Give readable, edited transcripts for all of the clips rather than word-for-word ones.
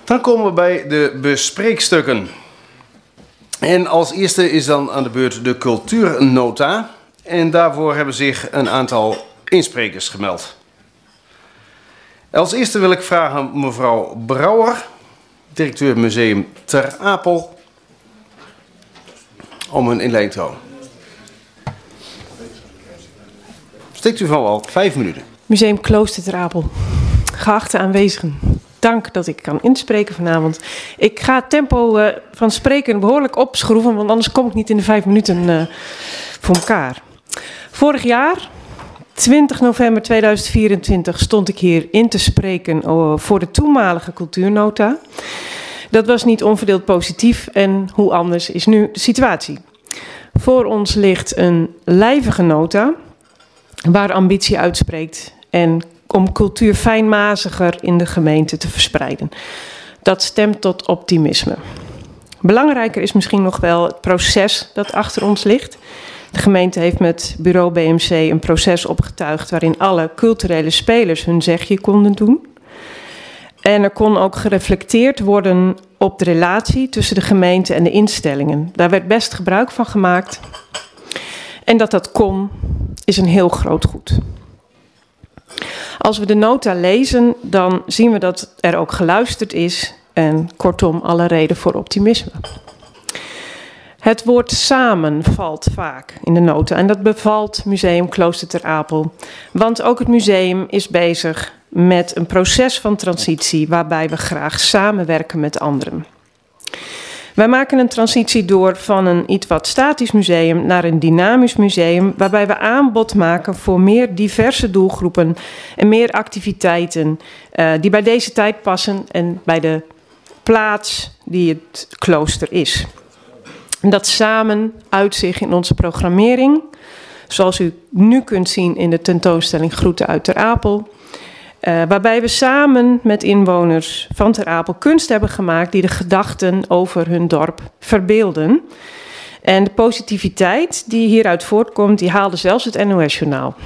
Dan komen we bij de bespreekstukken. En als eerste is dan aan de beurt de cultuurnota. En daarvoor hebben zich een aantal insprekers gemeld. Als eerste wil ik vragen mevrouw Brouwer, directeur Museum Ter Apel, om een inleiding te houden. Steekt u van wal, 5 minuten. Museum Klooster Ter Apel. Geachte aanwezigen, dank dat ik kan inspreken vanavond. Ik ga het tempo van spreken behoorlijk opschroeven, want anders kom ik niet in de 5 minuten voor elkaar. Vorig jaar, 20 november 2024, stond ik hier in te spreken voor de toenmalige cultuurnota. Dat was niet onverdeeld positief en hoe anders is nu de situatie. Voor ons ligt een lijvige nota waar ambitie uitspreekt en om cultuur fijnmaziger in de gemeente te verspreiden. Dat stemt tot optimisme. Belangrijker is misschien nog wel het proces dat achter ons ligt. De gemeente heeft met bureau BMC een proces opgetuigd waarin alle culturele spelers hun zegje konden doen. En er kon ook gereflecteerd worden op de relatie tussen de gemeente en de instellingen. Daar werd best gebruik van gemaakt. En dat kon, is een heel groot goed. Als we de nota lezen, dan zien we dat er ook geluisterd is en kortom alle reden voor optimisme. Het woord samen valt vaak in de nota en dat bevalt Museum Klooster Ter Apel. Want ook het museum is bezig met een proces van transitie waarbij we graag samenwerken met anderen. Wij maken een transitie door van een iets wat statisch museum naar een dynamisch museum, waarbij we aanbod maken voor meer diverse doelgroepen en meer activiteiten die bij deze tijd passen en bij de plaats die het klooster is. En dat samen uit zich in onze programmering, zoals u nu kunt zien in de tentoonstelling Groeten uit Ter Apel. Waarbij we samen met inwoners van Ter Apel kunst hebben gemaakt die de gedachten over hun dorp verbeelden. En de positiviteit die hieruit voortkomt, die haalde zelfs het NOS-journaal.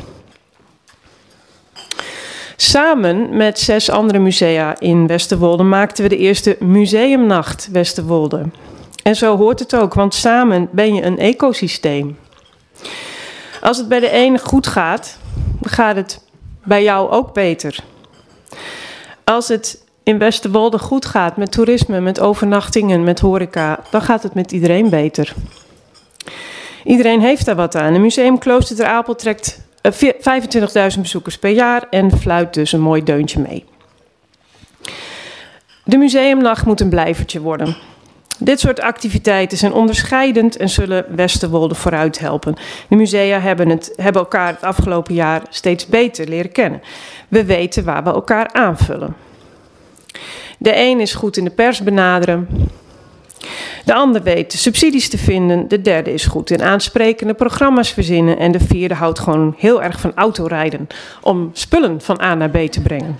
Samen met 6 andere musea in Westerwolde maakten we de eerste museumnacht Westerwolde. En zo hoort het ook, want samen ben je een ecosysteem. Als het bij de ene goed gaat, dan gaat het bij jou ook beter. Als het in Westerwolde goed gaat met toerisme, met overnachtingen, met horeca, dan gaat het met iedereen beter. Iedereen heeft daar wat aan. Het Museum Klooster Ter Apel trekt 25.000 bezoekers per jaar en fluit dus een mooi deuntje mee. De museumnacht moet een blijvertje worden. Dit soort activiteiten zijn onderscheidend en zullen Westerwolde vooruit helpen. De musea hebben elkaar het afgelopen jaar steeds beter leren kennen. We weten waar we elkaar aanvullen. De een is goed in de pers benaderen. De ander weet subsidies te vinden. De derde is goed in aansprekende programma's verzinnen. En de vierde houdt gewoon heel erg van autorijden om spullen van A naar B te brengen.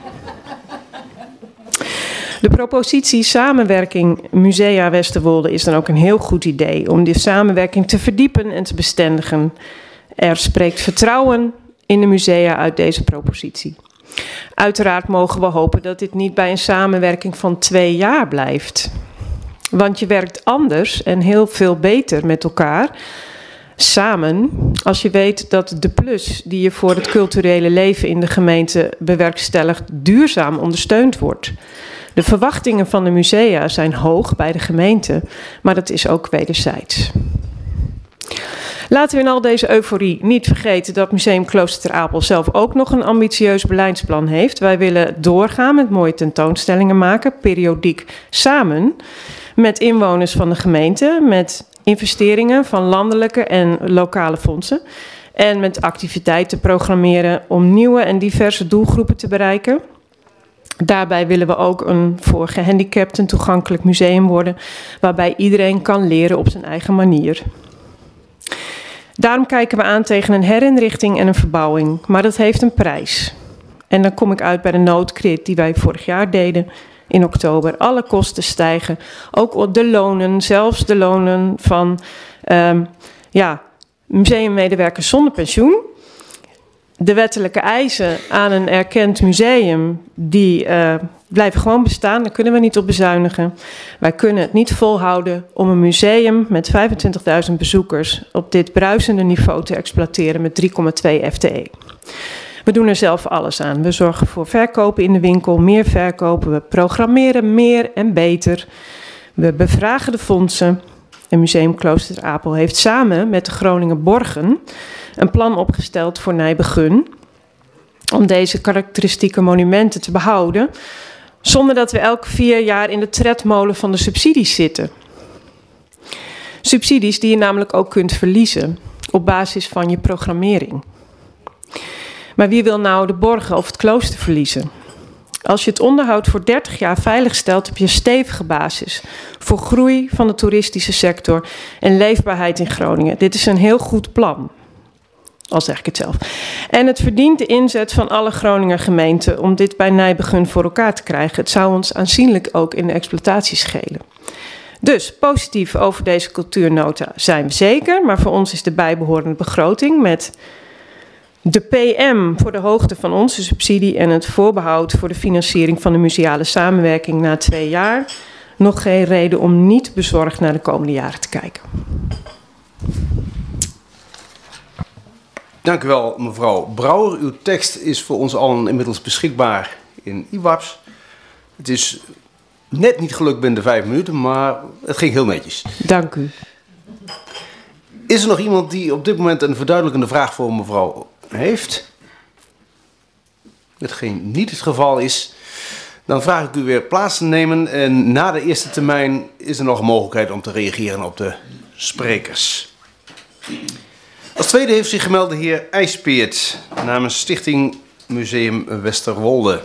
De propositie samenwerking Musea Westerwolde is dan ook een heel goed idee om die samenwerking te verdiepen en te bestendigen. Er spreekt vertrouwen in de musea uit deze propositie. Uiteraard mogen we hopen dat dit niet bij een samenwerking van 2 jaar blijft. Want je werkt anders en heel veel beter met elkaar samen als je weet dat de plus die je voor het culturele leven in de gemeente bewerkstelligt duurzaam ondersteund wordt. De verwachtingen van de musea zijn hoog bij de gemeente, maar dat is ook wederzijds. Laten we in al deze euforie niet vergeten dat Museum Klooster Ter Apel zelf ook nog een ambitieus beleidsplan heeft. Wij willen doorgaan met mooie tentoonstellingen maken, periodiek samen met inwoners van de gemeente, met investeringen van landelijke en lokale fondsen en met activiteiten programmeren om nieuwe en diverse doelgroepen te bereiken. Daarbij willen we ook een voor gehandicapten toegankelijk museum worden, waarbij iedereen kan leren op zijn eigen manier. Daarom kijken we aan tegen een herinrichting en een verbouwing, maar dat heeft een prijs. En dan kom ik uit bij de noodkrit die wij vorig jaar deden in oktober. Alle kosten stijgen, ook de lonen, zelfs de lonen van museummedewerkers zonder pensioen. De wettelijke eisen aan een erkend museum die blijven gewoon bestaan, daar kunnen we niet op bezuinigen. Wij kunnen het niet volhouden om een museum met 25.000 bezoekers op dit bruisende niveau te exploiteren met 3,2 FTE. We doen er zelf alles aan. We zorgen voor verkopen in de winkel, meer verkopen. We programmeren meer en beter. We bevragen de fondsen. En Museum Klooster Ter Apel heeft samen met de Groninger Borgen een plan opgesteld voor Nijbegun om deze karakteristieke monumenten te behouden, zonder dat we elke 4 jaar in de tredmolen van de subsidies zitten. Subsidies die je namelijk ook kunt verliezen op basis van je programmering. Maar wie wil nou de borgen of het klooster verliezen? Als je het onderhoud voor 30 jaar veilig stelt, heb je een stevige basis voor groei van de toeristische sector en leefbaarheid in Groningen. Dit is een heel goed plan. Al zeg ik het zelf. En het verdient de inzet van alle Groninger gemeenten om dit bij Nijbegun voor elkaar te krijgen. Het zou ons aanzienlijk ook in de exploitatie schelen. Dus positief over deze cultuurnota zijn we zeker. Maar voor ons is de bijbehorende begroting met de PM voor de hoogte van onze subsidie en het voorbehoud voor de financiering van de museale samenwerking na 2 jaar nog geen reden om niet bezorgd naar de komende jaren te kijken. Dank u wel, mevrouw Brouwer. Uw tekst is voor ons allen inmiddels beschikbaar in IWAPS. Het is net niet gelukt binnen de 5 minuten, maar het ging heel netjes. Dank u. Is er nog iemand die op dit moment een verduidelijkende vraag voor mevrouw heeft? Hetgeen niet het geval is, dan vraag ik u weer plaats te nemen. En na de eerste termijn is er nog een mogelijkheid om te reageren op de sprekers. Als tweede heeft zich gemeld de heer IJspeert namens Stichting Museum Westerwolde.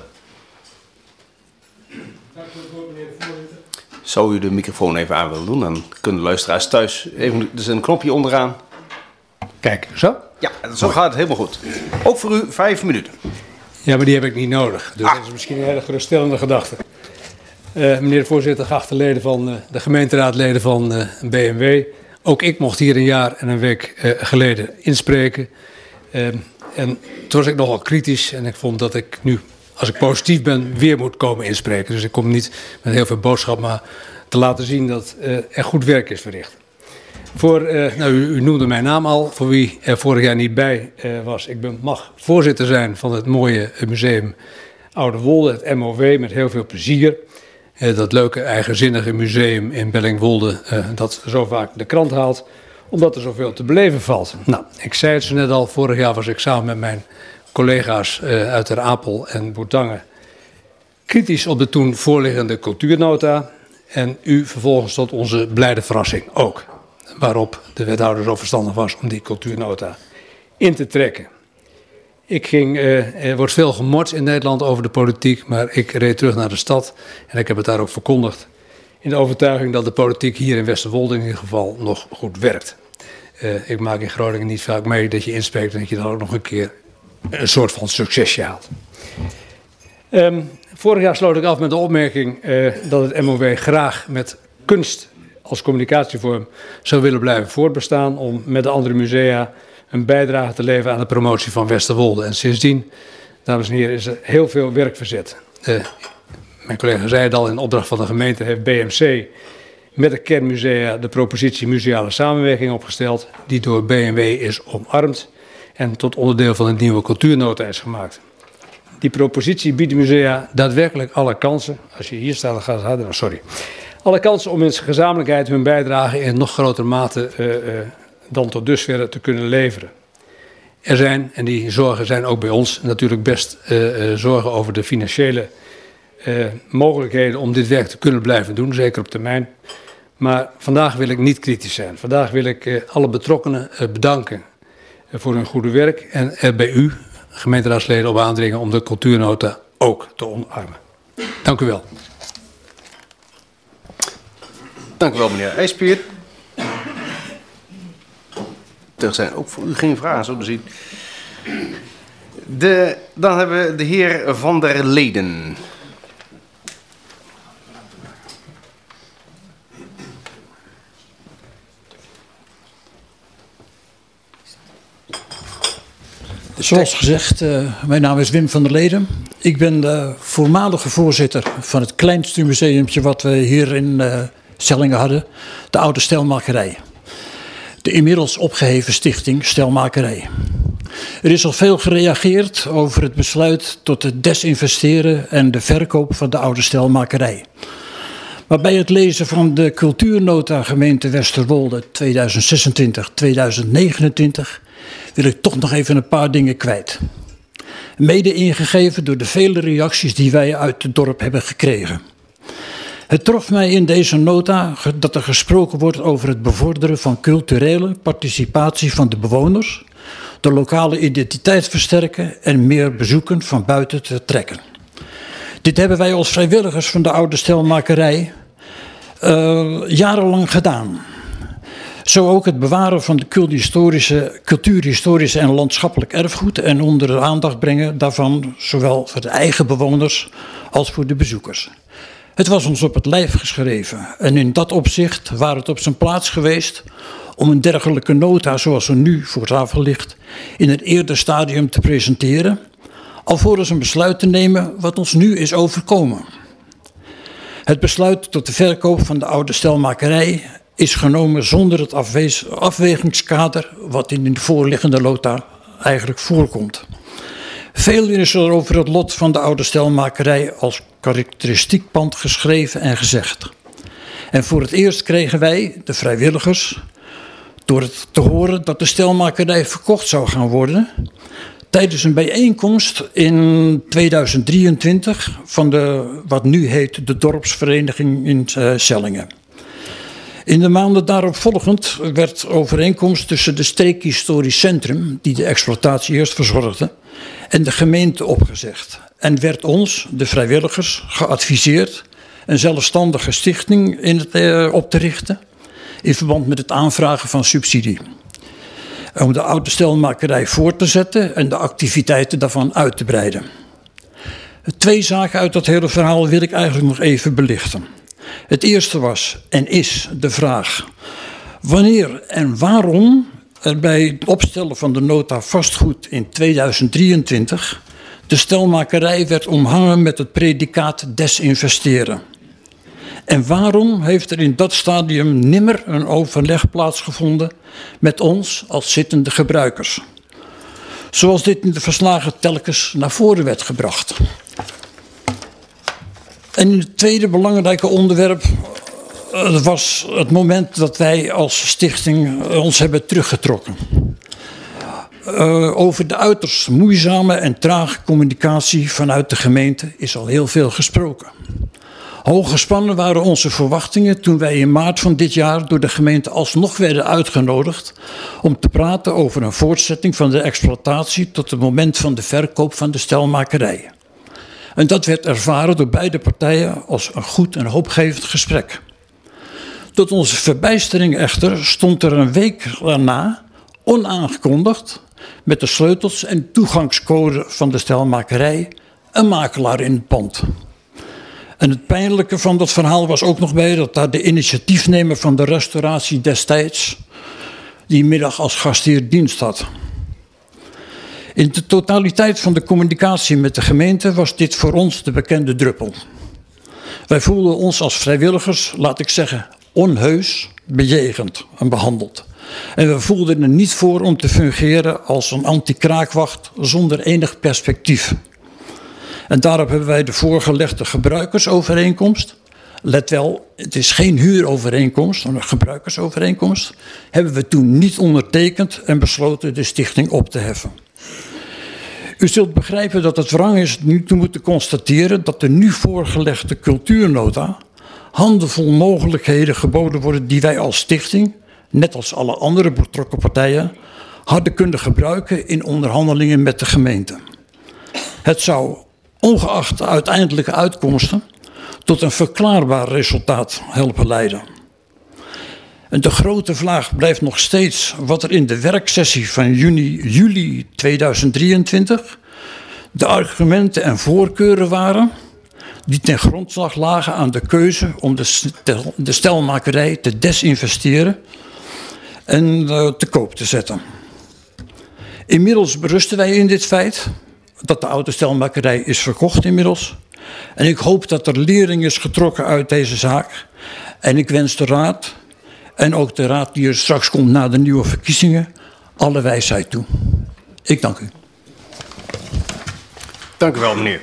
Dank u wel, meneer de voorzitter. Zou u de microfoon even aan willen doen? Dan kunnen de luisteraars thuis even, er is een knopje onderaan. Kijk, zo? Ja, zo gaat het helemaal goed. Ook voor u 5 minuten. Ja, maar die heb ik niet nodig. Dus dat is misschien een hele geruststellende gedachte. Meneer de voorzitter, geachte leden van de gemeenteraadleden van BMW. Ook ik mocht hier 1 jaar en een week geleden inspreken. En toen was ik nogal kritisch en ik vond dat ik nu, als ik positief ben, weer moet komen inspreken. Dus ik kom niet met heel veel boodschap, maar te laten zien dat er goed werk is verricht. U noemde mijn naam al, voor wie er vorig jaar niet bij was. Ik mag voorzitter zijn van het mooie museum Oude Wolde, het MOW, met heel veel plezier. Dat leuke, eigenzinnige museum in Bellingwolde dat zo vaak de krant haalt, omdat er zoveel te beleven valt. Nou, ik zei het zo net al, vorig jaar was ik samen met mijn collega's uit Ter Apel en Bourtange kritisch op de toen voorliggende cultuurnota. En u vervolgens tot onze blijde verrassing ook. Waarop de wethouder zo verstandig was om die cultuurnota in te trekken. Er wordt veel gemord in Nederland over de politiek, maar ik reed terug naar de stad en ik heb het daar ook verkondigd. In de overtuiging dat de politiek hier in Westerwolde in ieder geval nog goed werkt. Ik maak in Groningen niet vaak mee dat je inspreekt en dat je dan ook nog een keer een soort van succesje haalt. Vorig jaar sloot ik af met de opmerking dat het MOW graag met kunst als communicatievorm zou willen blijven voortbestaan om met de andere musea een bijdrage te leveren aan de promotie van Westerwolde. En sindsdien, dames en heren, is er heel veel werk verzet. Mijn collega zei het al, in opdracht van de gemeente heeft BMC met de kernmusea de propositie museale samenwerking opgesteld, die door BMW is omarmd en tot onderdeel van een nieuwe cultuurnota is gemaakt. Die propositie biedt de musea daadwerkelijk alle kansen, als je hier staat, dan gaat het harder, sorry. Alle kansen om in gezamenlijkheid hun bijdrage in nog grotere mate dan tot dusver te kunnen leveren. Er zijn, en die zorgen zijn ook bij ons, natuurlijk best zorgen over de financiële mogelijkheden om dit werk te kunnen blijven doen, zeker op termijn. Maar vandaag wil ik niet kritisch zijn. Vandaag wil ik alle betrokkenen bedanken voor hun goede werk en er bij u, gemeenteraadsleden, op aandringen om de cultuurnota ook te omarmen. Dank u wel. Dank u wel, meneer IJspeert. Er zijn ook voor u geen vragen, zo te zien. Dan hebben we de heer Van der Leden. Zoals gezegd, mijn naam is Wim van der Leden. Ik ben de voormalige voorzitter van het kleinste museumtje wat we hier in Sellingen hadden. De Oude Stijlmakerij. De inmiddels opgeheven stichting Stijlmakerij. Er is al veel gereageerd over het besluit tot het desinvesteren en de verkoop van de Oude Stijlmakerij. Maar bij het lezen van de cultuurnota gemeente Westerwolde 2026-2029 wil ik toch nog even een paar dingen kwijt. Mede ingegeven door de vele reacties die wij uit het dorp hebben gekregen. Het trof mij in deze nota dat er gesproken wordt over het bevorderen van culturele participatie van de bewoners, de lokale identiteit versterken en meer bezoeken van buiten te trekken. Dit hebben wij als vrijwilligers van de Oude Stijlmakerij jarenlang gedaan. Zo ook het bewaren van de cultuurhistorische en landschappelijk erfgoed en onder de aandacht brengen daarvan, zowel voor de eigen bewoners als voor de bezoekers. Het was ons op het lijf geschreven en in dat opzicht waren het op zijn plaats geweest om een dergelijke nota zoals er nu voor tafel ligt in een eerder stadium te presenteren, alvorens een besluit te nemen wat ons nu is overkomen. Het besluit tot de verkoop van de Oude Stijlmakerij is genomen zonder het afwegingskader wat in de voorliggende nota eigenlijk voorkomt. Veel is er over het lot van de Oude Stijlmakerij als karakteristiek pand geschreven en gezegd. En voor het eerst kregen wij, de vrijwilligers, door het te horen dat de stijlmakerij verkocht zou gaan worden, tijdens een bijeenkomst in 2023 van wat nu heet de dorpsvereniging in Sellingen. In de maanden daarop volgend werd overeenkomst tussen de streekhistorisch centrum, die de exploitatie eerst verzorgde, en de gemeente opgezegd. En werd ons, de vrijwilligers, geadviseerd een zelfstandige stichting op te richten in verband met het aanvragen van subsidie. Om de Oude Stijlmakerij voor te zetten en de activiteiten daarvan uit te breiden. 2 zaken uit dat hele verhaal wil ik eigenlijk nog even belichten. Het eerste was en is de vraag wanneer en waarom er bij het opstellen van de nota vastgoed in 2023 de stijlmakerij werd omhangen met het predicaat desinvesteren. En waarom heeft er in dat stadium nimmer een overleg plaatsgevonden met ons als zittende gebruikers? Zoals dit in de verslagen telkens naar voren werd gebracht. En het tweede belangrijke onderwerp was het moment dat wij als stichting ons hebben teruggetrokken. Over de uiterst moeizame en trage communicatie vanuit de gemeente is al heel veel gesproken. Hoog gespannen waren onze verwachtingen toen wij in maart van dit jaar door de gemeente alsnog werden uitgenodigd om te praten over een voortzetting van de exploitatie tot het moment van de verkoop van de stijlmakerij. En dat werd ervaren door beide partijen als een goed en hoopgevend gesprek. Tot onze verbijstering echter stond er een week daarna, onaangekondigd, met de sleutels en toegangscode van de stijlmakerij, een makelaar in het pand. En het pijnlijke van dat verhaal was ook nog bij dat daar de initiatiefnemer van de restauratie destijds die middag als gastheer dienst had. In de totaliteit van de communicatie met de gemeente was dit voor ons de bekende druppel. Wij voelden ons als vrijwilligers, laat ik zeggen, onheus bejegend en behandeld. En we voelden er niet voor om te fungeren als een anti-kraakwacht zonder enig perspectief. En daarop hebben wij de voorgelegde gebruikersovereenkomst, let wel, het is geen huurovereenkomst, maar een gebruikersovereenkomst, hebben we toen niet ondertekend en besloten de stichting op te heffen. U zult begrijpen dat het wrang is nu te moeten constateren dat de nu voorgelegde cultuurnota handenvol mogelijkheden geboden worden die wij als stichting, net als alle andere betrokken partijen, hadden kunnen gebruiken in onderhandelingen met de gemeente. Het zou, ongeacht de uiteindelijke uitkomsten, tot een verklaarbaar resultaat helpen leiden. En de grote vraag blijft nog steeds wat er in de werksessie van juli 2023 de argumenten en voorkeuren waren die ten grondslag lagen aan de keuze om de stijlmakerij te desinvesteren en te koop te zetten. Inmiddels berusten wij in dit feit dat de autostelmakerij is verkocht inmiddels. En ik hoop dat er lering is getrokken uit deze zaak. En ik wens de raad en ook de raad die er straks komt na de nieuwe verkiezingen alle wijsheid toe. Ik dank u. Dank u wel, meneer.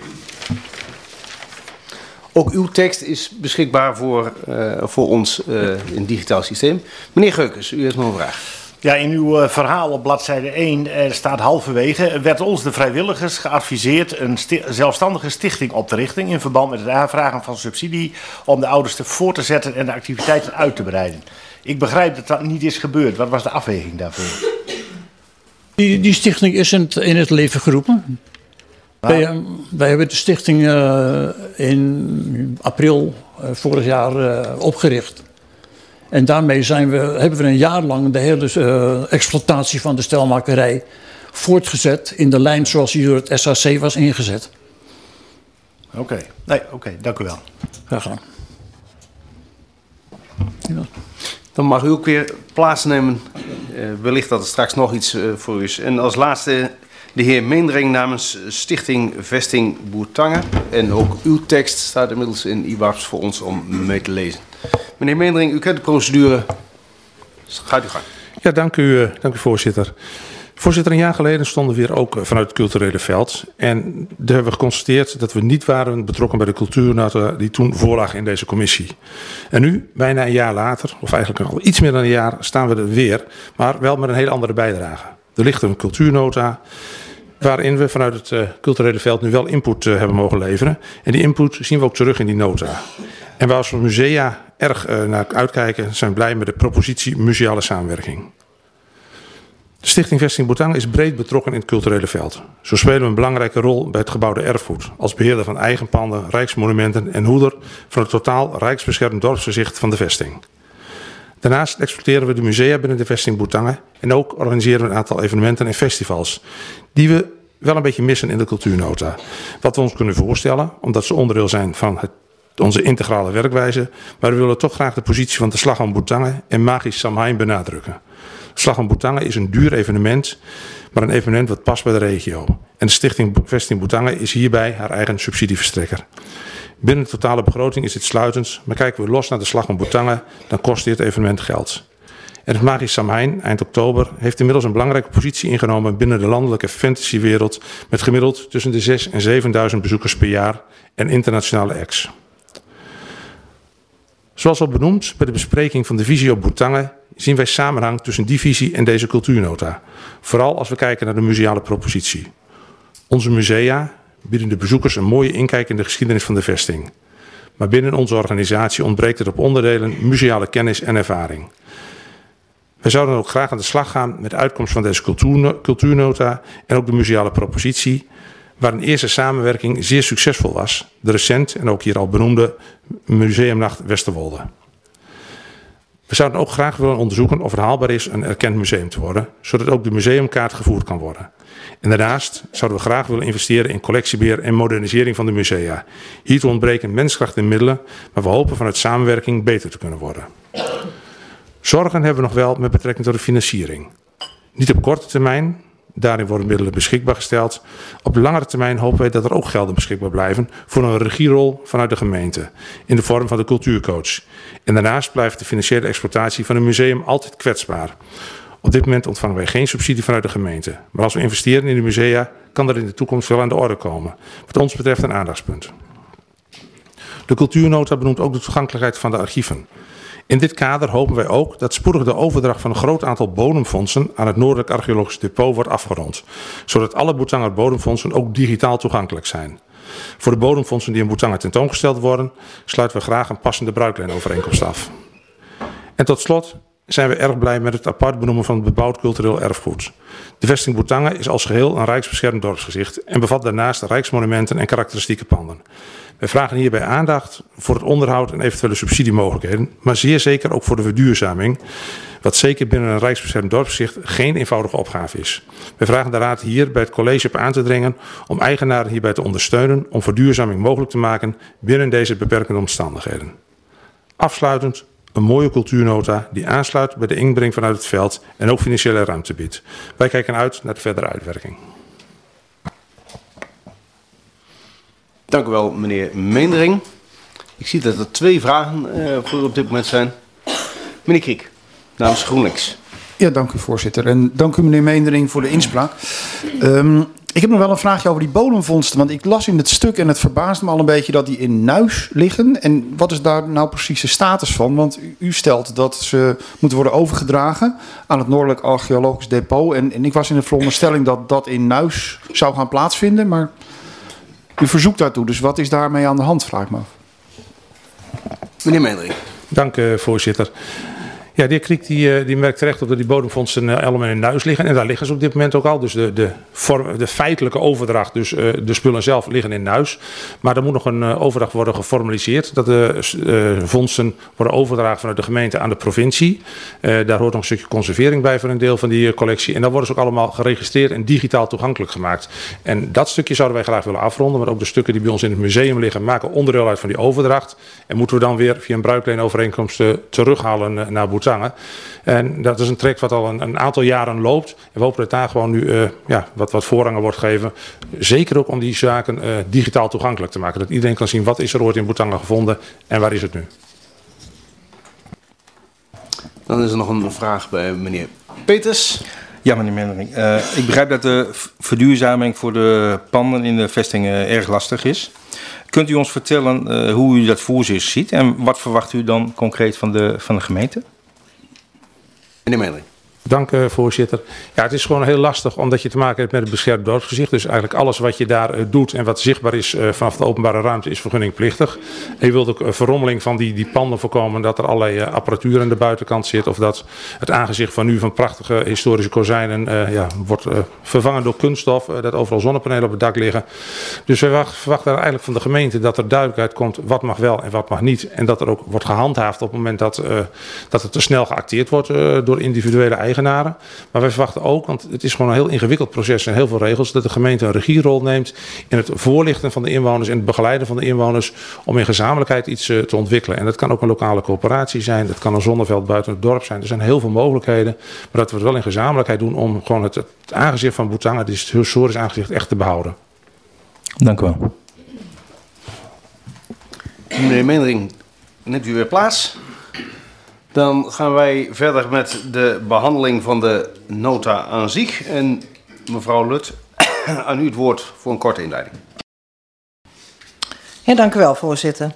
Ook uw tekst is beschikbaar voor ons in het digitaal systeem. Meneer Geukens, u heeft nog een vraag. Ja, in uw verhaal op bladzijde 1 staat halverwege: werd ons de vrijwilligers geadviseerd een zelfstandige stichting op te richten in verband met het aanvragen van subsidie om de oudsten voor te zetten en de activiteiten uit te breiden. Ik begrijp dat dat niet is gebeurd. Wat was de afweging daarvoor? Die stichting is in het leven geroepen. Wij hebben de stichting in april vorig jaar opgericht. En daarmee hebben we een jaar lang de hele exploitatie van de stelmakerij voortgezet in de lijn zoals die door het SAC was ingezet. Oké, dank u wel. Graag gedaan. Ja. Dan mag u ook weer plaatsnemen. Wellicht dat er straks nog iets voor u is. En als laatste de heer Meendering namens Stichting Vesting Bourtange. En ook uw tekst staat inmiddels in IWAPS voor ons om mee te lezen. Meneer Meendering, u kent de procedure. Gaat u gang. Ja, dank u voorzitter. Voorzitter, een jaar geleden stonden we hier ook vanuit het culturele veld. En daar hebben we geconstateerd dat we niet waren betrokken bij de cultuurnota die toen voorlag in deze commissie. En nu, bijna een jaar later, of eigenlijk al iets meer dan een jaar, staan we er weer. Maar wel met een hele andere bijdrage. Er ligt een cultuurnota waarin we vanuit het culturele veld nu wel input hebben mogen leveren. En die input zien we ook terug in die nota. En waar we musea erg naar uitkijken, zijn blij met de propositie museale samenwerking. De Stichting Vesting Bourtange is breed betrokken in het culturele veld. Zo spelen we een belangrijke rol bij het gebouwde erfgoed, als beheerder van eigen panden, rijksmonumenten en hoeder van het totaal rijksbeschermd dorpsgezicht van de vesting. Daarnaast exploiteren we de musea binnen de Vesting Bourtange en ook organiseren we een aantal evenementen en festivals die we wel een beetje missen in de cultuurnota. Wat we ons kunnen voorstellen, omdat ze onderdeel zijn van onze integrale werkwijze, maar we willen toch graag de positie van de Slag om Bourtange en Magisch Samhain benadrukken. Slag om Bourtange is een duur evenement, maar een evenement wat past bij de regio. En de Stichting Vesting Bourtange is hierbij haar eigen subsidieverstrekker. Binnen de totale begroting is dit sluitend, maar kijken we los naar de Slag om Bourtange, dan kost dit evenement geld. En het Magisch Samhain, eind oktober, heeft inmiddels een belangrijke positie ingenomen binnen de landelijke fantasywereld met gemiddeld tussen de 6.000 en 7.000 bezoekers per jaar en internationale acts. Zoals al benoemd bij de bespreking van de visie op Bourtange zien wij samenhang tussen die visie en deze cultuurnota. Vooral als we kijken naar de museale propositie. Onze musea bieden de bezoekers een mooie inkijk in de geschiedenis van de vesting. Maar binnen onze organisatie ontbreekt het op onderdelen museale kennis en ervaring. Wij zouden ook graag aan de slag gaan met de uitkomst van deze cultuurnota en ook de museale propositie, waar een eerste samenwerking zeer succesvol was, de recent en ook hier al benoemde Museumnacht Westerwolde. We zouden ook graag willen onderzoeken of het haalbaar is een erkend museum te worden, zodat ook de museumkaart gevoerd kan worden. En daarnaast zouden we graag willen investeren in collectiebeheer en modernisering van de musea. Hiertoe ontbreken menskracht en middelen, maar we hopen vanuit samenwerking beter te kunnen worden. Zorgen hebben we nog wel met betrekking tot de financiering. Niet op korte termijn, daarin worden middelen beschikbaar gesteld. Op langere termijn hopen wij dat er ook gelden beschikbaar blijven voor een regierol vanuit de gemeente in de vorm van de cultuurcoach. En daarnaast blijft de financiële exploitatie van een museum altijd kwetsbaar. Op dit moment ontvangen wij geen subsidie vanuit de gemeente. Maar als we investeren in de musea, kan dat in de toekomst wel aan de orde komen. Wat ons betreft een aandachtspunt. De cultuurnota benoemt ook de toegankelijkheid van de archieven. In dit kader hopen wij ook dat spoedig de overdracht van een groot aantal bodemfondsen aan het Noordelijk Archeologisch Depot wordt afgerond, zodat alle Bourtanger bodemfondsen ook digitaal toegankelijk zijn. Voor de bodemfondsen die in Bourtange tentoongesteld worden, sluiten we graag een passende bruiklijnovereenkomst af. En tot slot zijn we erg blij met het apart benoemen van het bebouwd cultureel erfgoed. De vesting Bourtange is als geheel een rijksbeschermd dorpsgezicht en bevat daarnaast rijksmonumenten en karakteristieke panden. Wij vragen hierbij aandacht voor het onderhoud en eventuele subsidiemogelijkheden, maar zeer zeker ook voor de verduurzaming, wat zeker binnen een rijksbeschermd dorpsgezicht geen eenvoudige opgave is. Wij vragen de Raad hier bij het college op aan te dringen om eigenaren hierbij te ondersteunen om verduurzaming mogelijk te maken binnen deze beperkende omstandigheden. Afsluitend, een mooie cultuurnota die aansluit bij de inbreng vanuit het veld en ook financiële ruimte biedt. Wij kijken uit naar de verdere uitwerking. Dank u wel, meneer Meendering. Ik zie dat er 2 vragen voor op dit moment zijn. Meneer Kriek, namens GroenLinks. Ja, dank u voorzitter. En dank u meneer Meendering voor de inspraak. Ik heb nog wel een vraagje over die bodemvondsten. Want ik las in het stuk en het verbaasde me al een beetje dat die in Nuis liggen. En wat is daar nou precies de status van? Want u stelt dat ze moeten worden overgedragen aan het Noordelijk Archeologisch Depot. En ik was in de veronderstelling dat dat in Nuis zou gaan plaatsvinden. Maar u verzoekt daartoe. Dus wat is daarmee aan de hand, vraag ik me af. Meneer Meendering. Dank, voorzitter. Ja, de heer Kriek die merkt terecht op dat die bodemvondsten allemaal in Nuis liggen. En daar liggen ze op dit moment ook al. Dus de feitelijke overdracht, dus de spullen zelf, liggen in Nuis. Maar er moet nog een overdracht worden geformaliseerd. Dat de vondsten worden overgedragen vanuit de gemeente aan de provincie. Daar hoort nog een stukje conservering bij voor een deel van die collectie. En dan worden ze ook allemaal geregistreerd en digitaal toegankelijk gemaakt. En dat stukje zouden wij graag willen afronden. Maar ook de stukken die bij ons in het museum liggen maken onderdeel uit van die overdracht. En moeten we dan weer via een bruikleenovereenkomst terughalen naar Boetange. En dat is een traject wat al een aantal jaren loopt. En we hopen dat daar gewoon nu wat voorrang aan wordt gegeven. Zeker ook om die zaken digitaal toegankelijk te maken. Dat iedereen kan zien wat is er ooit in Boetange gevonden en waar is het nu. Dan is er nog een vraag bij meneer Peters. Ja, meneer Meendering. Ik begrijp dat de verduurzaming voor de panden in de vestingen erg lastig is. Kunt u ons vertellen hoe u dat voor zich ziet en wat verwacht u dan concreet van de gemeente? Meneer Meendering. Dank, voorzitter. Ja, het is gewoon heel lastig omdat je te maken hebt met het beschermd dorpsgezicht. Dus eigenlijk alles wat je daar doet en wat zichtbaar is vanaf de openbare ruimte is vergunningplichtig. En je wilt ook verrommeling van die panden voorkomen, dat er allerlei apparatuur aan de buitenkant zit. Of dat het aangezicht van nu van prachtige historische kozijnen wordt vervangen door kunststof. Dat overal zonnepanelen op het dak liggen. Dus wij verwachten eigenlijk van de gemeente dat er duidelijkheid komt wat mag wel en wat mag niet. En dat er ook wordt gehandhaafd op het moment dat het te snel geacteerd wordt door individuele eigenaren. Maar wij verwachten ook, want het is gewoon een heel ingewikkeld proces en heel veel regels, dat de gemeente een regierol neemt in het voorlichten van de inwoners en het begeleiden van de inwoners om in gezamenlijkheid iets te ontwikkelen. En dat kan ook een lokale coöperatie zijn, dat kan een zonneveld buiten het dorp zijn. Er zijn heel veel mogelijkheden, maar dat we het wel in gezamenlijkheid doen om gewoon het aangezicht van Boetange, het historisch aangezicht, echt te behouden. Dank u wel. Meneer Meendering, neemt u weer plaats. Dan gaan wij verder met de behandeling van de nota aan zich. En mevrouw Lut, aan u het woord voor een korte inleiding. Ja, dank u wel, voorzitter.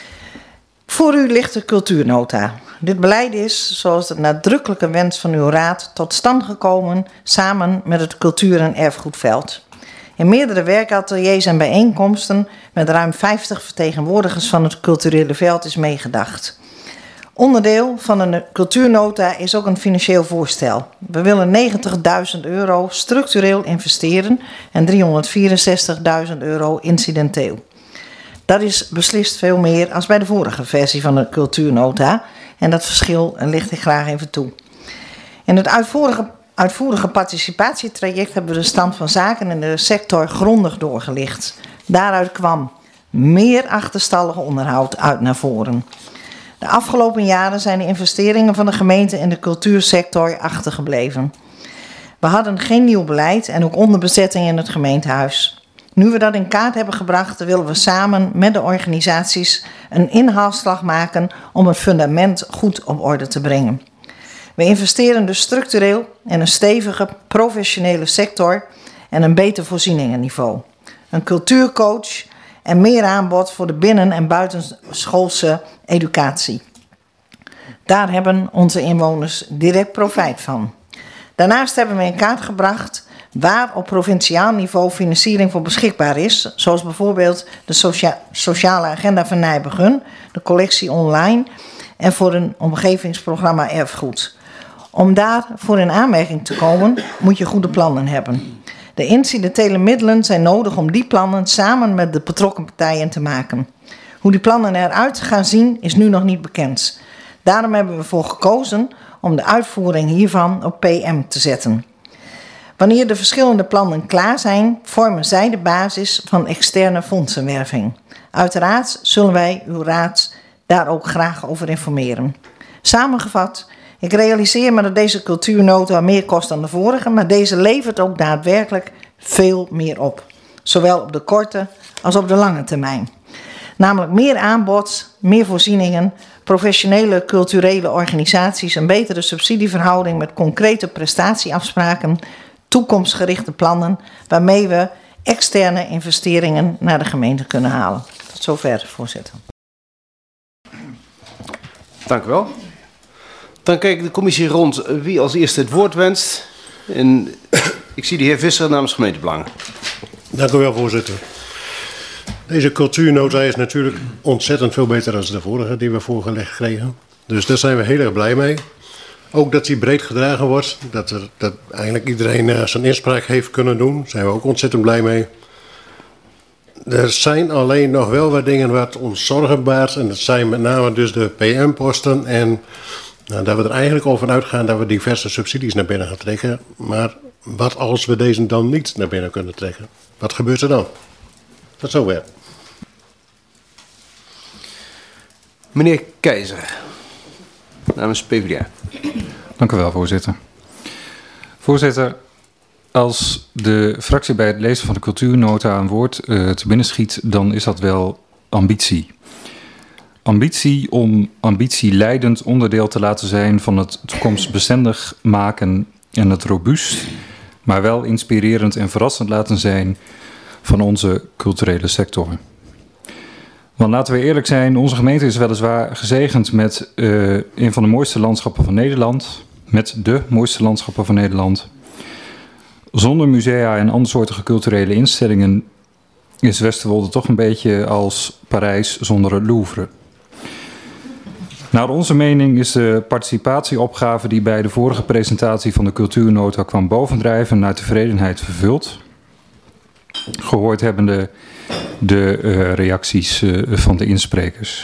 Voor u ligt de cultuurnota. Dit beleid is, zoals de nadrukkelijke wens van uw raad, tot stand gekomen samen met het cultuur- en erfgoedveld. In meerdere werkateliers en bijeenkomsten met ruim 50 vertegenwoordigers van het culturele veld is meegedacht. Onderdeel van een cultuurnota is ook een financieel voorstel. We willen €90.000 structureel investeren en €364.000 incidenteel. Dat is beslist veel meer als bij de vorige versie van de cultuurnota. En dat verschil licht ik graag even toe. In het uitvoerige participatietraject hebben we de stand van zaken in de sector grondig doorgelicht. Daaruit kwam meer achterstallig onderhoud uit naar voren. De afgelopen jaren zijn de investeringen van de gemeente in de cultuursector achtergebleven. We hadden geen nieuw beleid en ook onderbezetting in het gemeentehuis. Nu we dat in kaart hebben gebracht, willen we samen met de organisaties een inhaalslag maken om het fundament goed op orde te brengen. We investeren dus structureel in een stevige, professionele sector en een beter voorzieningenniveau. Een cultuurcoach en meer aanbod voor de binnen- en buitenschoolse educatie. Daar hebben onze inwoners direct profijt van. Daarnaast hebben we in kaart gebracht waar op provinciaal niveau financiering voor beschikbaar is, zoals bijvoorbeeld de sociale agenda van Nijmegen, de collectie online en voor een omgevingsprogramma erfgoed. Om daarvoor in aanmerking te komen moet je goede plannen hebben. De incidentele middelen zijn nodig om die plannen samen met de betrokken partijen te maken. Hoe die plannen eruit gaan zien is nu nog niet bekend. Daarom hebben we ervoor gekozen om de uitvoering hiervan op PM te zetten. Wanneer de verschillende plannen klaar zijn, vormen zij de basis van externe fondsenwerving. Uiteraard zullen wij uw raad daar ook graag over informeren. Samengevat, ik realiseer me dat deze cultuurnota meer kost dan de vorige, maar deze levert ook daadwerkelijk veel meer op. Zowel op de korte als op de lange termijn. Namelijk meer aanbod, meer voorzieningen, professionele culturele organisaties, een betere subsidieverhouding met concrete prestatieafspraken, toekomstgerichte plannen, waarmee we externe investeringen naar de gemeente kunnen halen. Tot zover, voorzitter. Dank u wel. Dan kijkt de commissie rond wie als eerste het woord wenst. En ik zie de heer Visser namens Gemeentebelangen. Dank u wel, voorzitter. Deze cultuurnota is natuurlijk ontzettend veel beter dan de vorige die we voorgelegd kregen. Dus daar zijn we heel erg blij mee. Ook dat die breed gedragen wordt, dat eigenlijk iedereen zijn inspraak heeft kunnen doen. Daar zijn we ook ontzettend blij mee. Er zijn alleen nog wel wat dingen wat ons zorgen baart. En dat zijn met name dus de PM-posten. En dat we er eigenlijk over uitgaan dat we diverse subsidies naar binnen gaan trekken. Maar wat als we deze dan niet naar binnen kunnen trekken? Wat gebeurt er dan? Tot zover. Meneer Keizer, namens PvdA. Dank u wel, voorzitter. Voorzitter, als de fractie bij het lezen van de cultuurnota een woord te binnen schiet, dan is dat wel ambitie. Ambitie om ambitieleidend onderdeel te laten zijn van het toekomstbestendig maken en het robuust, maar wel inspirerend en verrassend laten zijn van onze culturele sector. Want laten we eerlijk zijn, onze gemeente is weliswaar gezegend met een van de mooiste landschappen van Nederland, met de mooiste landschappen van Nederland. Zonder musea en andersoortige culturele instellingen is Westerwolde toch een beetje als Parijs zonder het Louvre. Naar onze mening is de participatieopgave die bij de vorige presentatie van de cultuurnota kwam bovendrijven naar tevredenheid vervuld. Gehoord hebbende de reacties van de insprekers.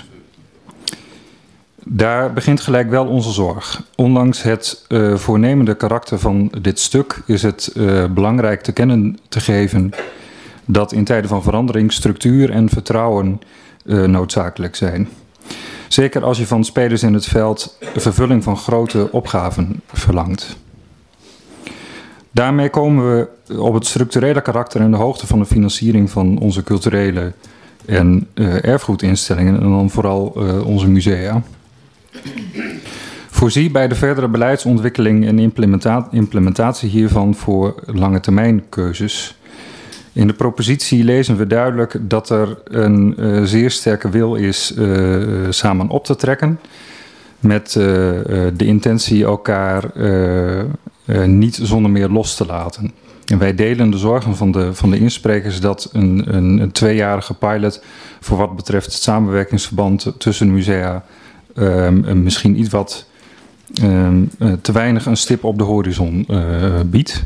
Daar begint gelijk wel onze zorg. Ondanks het voornemende karakter van dit stuk is het belangrijk te kennen te geven dat in tijden van verandering structuur en vertrouwen noodzakelijk zijn. Zeker als je van spelers in het veld vervulling van grote opgaven verlangt. Daarmee komen we op het structurele karakter en de hoogte van de financiering van onze culturele en erfgoedinstellingen en dan vooral onze musea. Voorzie bij de verdere beleidsontwikkeling en implementatie hiervan voor lange termijn keuzes. In de propositie lezen we duidelijk dat er een zeer sterke wil is samen op te trekken. Met de intentie elkaar niet zonder meer los te laten. En wij delen de zorgen van de insprekers dat een 2-jarige pilot voor wat betreft het samenwerkingsverband tussen musea misschien iets wat te weinig een stip op de horizon biedt.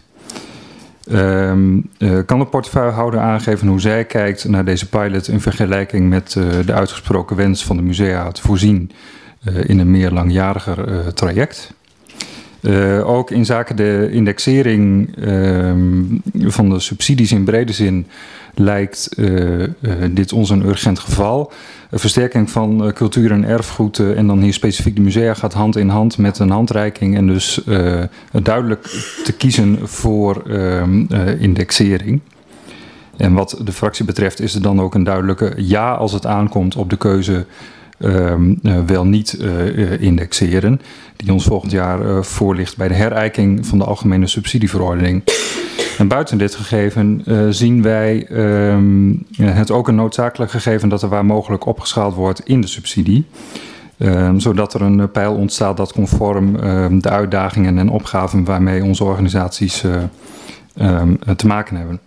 Kan de portefeuillehouder aangeven hoe zij kijkt naar deze pilot in vergelijking met de uitgesproken wens van de musea te voorzien in een meer langjariger traject? Ook in zaken de indexering van de subsidies in brede zin lijkt dit ons een urgent geval. Een versterking van cultuur en erfgoed en dan hier specifiek de musea gaat hand in hand met een handreiking en dus duidelijk te kiezen voor indexering. En wat de fractie betreft is er dan ook een duidelijke ja als het aankomt op de keuze wel niet indexeren, die ons volgend jaar voorligt bij de herijking van de algemene subsidieverordening. En buiten dit gegeven zien wij het ook een noodzakelijk gegeven dat er waar mogelijk opgeschaald wordt in de subsidie. Zodat er een peil ontstaat dat conform de uitdagingen en opgaven waarmee onze organisaties te maken hebben.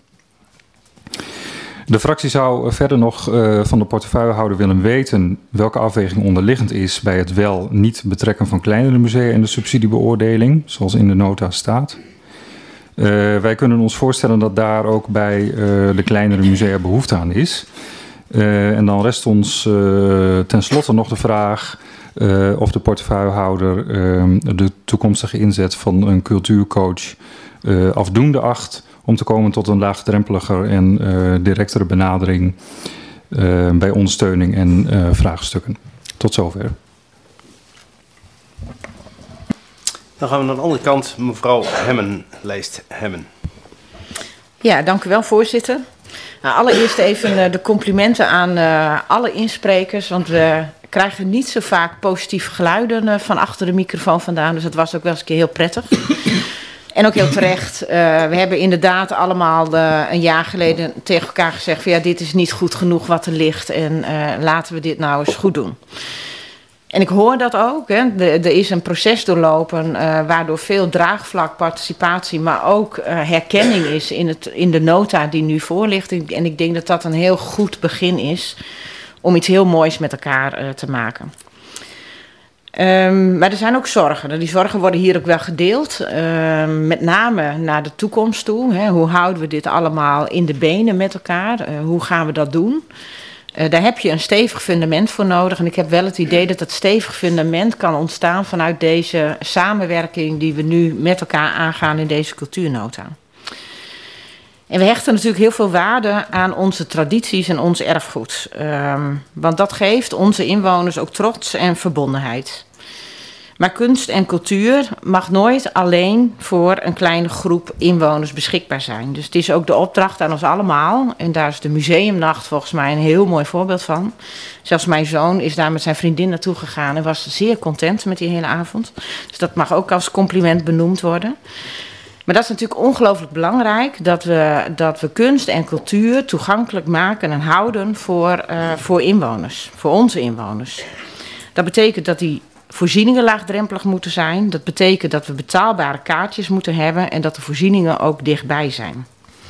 De fractie zou verder nog van de portefeuillehouder willen weten welke afweging onderliggend is bij het wel niet betrekken van kleinere musea in de subsidiebeoordeling, zoals in de nota staat. Wij kunnen ons voorstellen dat daar ook bij de kleinere musea behoefte aan is. En dan rest ons tenslotte nog de vraag of de portefeuillehouder de toekomstige inzet van een cultuurcoach afdoende acht om te komen tot een laagdrempeliger en directere benadering bij ondersteuning en vraagstukken. Tot zover. Dan gaan we naar de andere kant. Mevrouw Hemmen, lijst Hemmen. Ja, dank u wel, voorzitter. Nou, allereerst even de complimenten aan alle insprekers, want we krijgen niet zo vaak positieve geluiden van achter de microfoon vandaan, dus dat was ook wel eens een keer heel prettig. En ook heel terecht. We hebben inderdaad allemaal een jaar geleden tegen elkaar gezegd van ja, dit is niet goed genoeg wat er ligt en laten we dit nou eens goed doen. En ik hoor dat ook. Hè. Er is een proces doorlopen waardoor veel draagvlak, participatie, maar ook herkenning is in de nota die nu voor ligt. En ik denk dat dat een heel goed begin is om iets heel moois met elkaar te maken. Maar er zijn ook zorgen. Die zorgen worden hier ook wel gedeeld. Met name naar de toekomst toe. Hè. Hoe houden we dit allemaal in de benen met elkaar? Hoe gaan we dat doen? Daar heb je een stevig fundament voor nodig. En ik heb wel het idee dat dat stevig fundament kan ontstaan vanuit deze samenwerking die we nu met elkaar aangaan in deze cultuurnota. En we hechten natuurlijk heel veel waarde aan onze tradities en ons erfgoed. Want dat geeft onze inwoners ook trots en verbondenheid. Maar kunst en cultuur mag nooit alleen voor een kleine groep inwoners beschikbaar zijn. Dus het is ook de opdracht aan ons allemaal. En daar is de museumnacht volgens mij een heel mooi voorbeeld van. Zelfs mijn zoon is daar met zijn vriendin naartoe gegaan en was zeer content met die hele avond. Dus dat mag ook als compliment benoemd worden. Maar dat is natuurlijk ongelooflijk belangrijk, dat we kunst en cultuur toegankelijk maken en houden voor inwoners, voor onze inwoners. Dat betekent dat die voorzieningen laagdrempelig moeten zijn. Dat betekent dat we betaalbare kaartjes moeten hebben en dat de voorzieningen ook dichtbij zijn.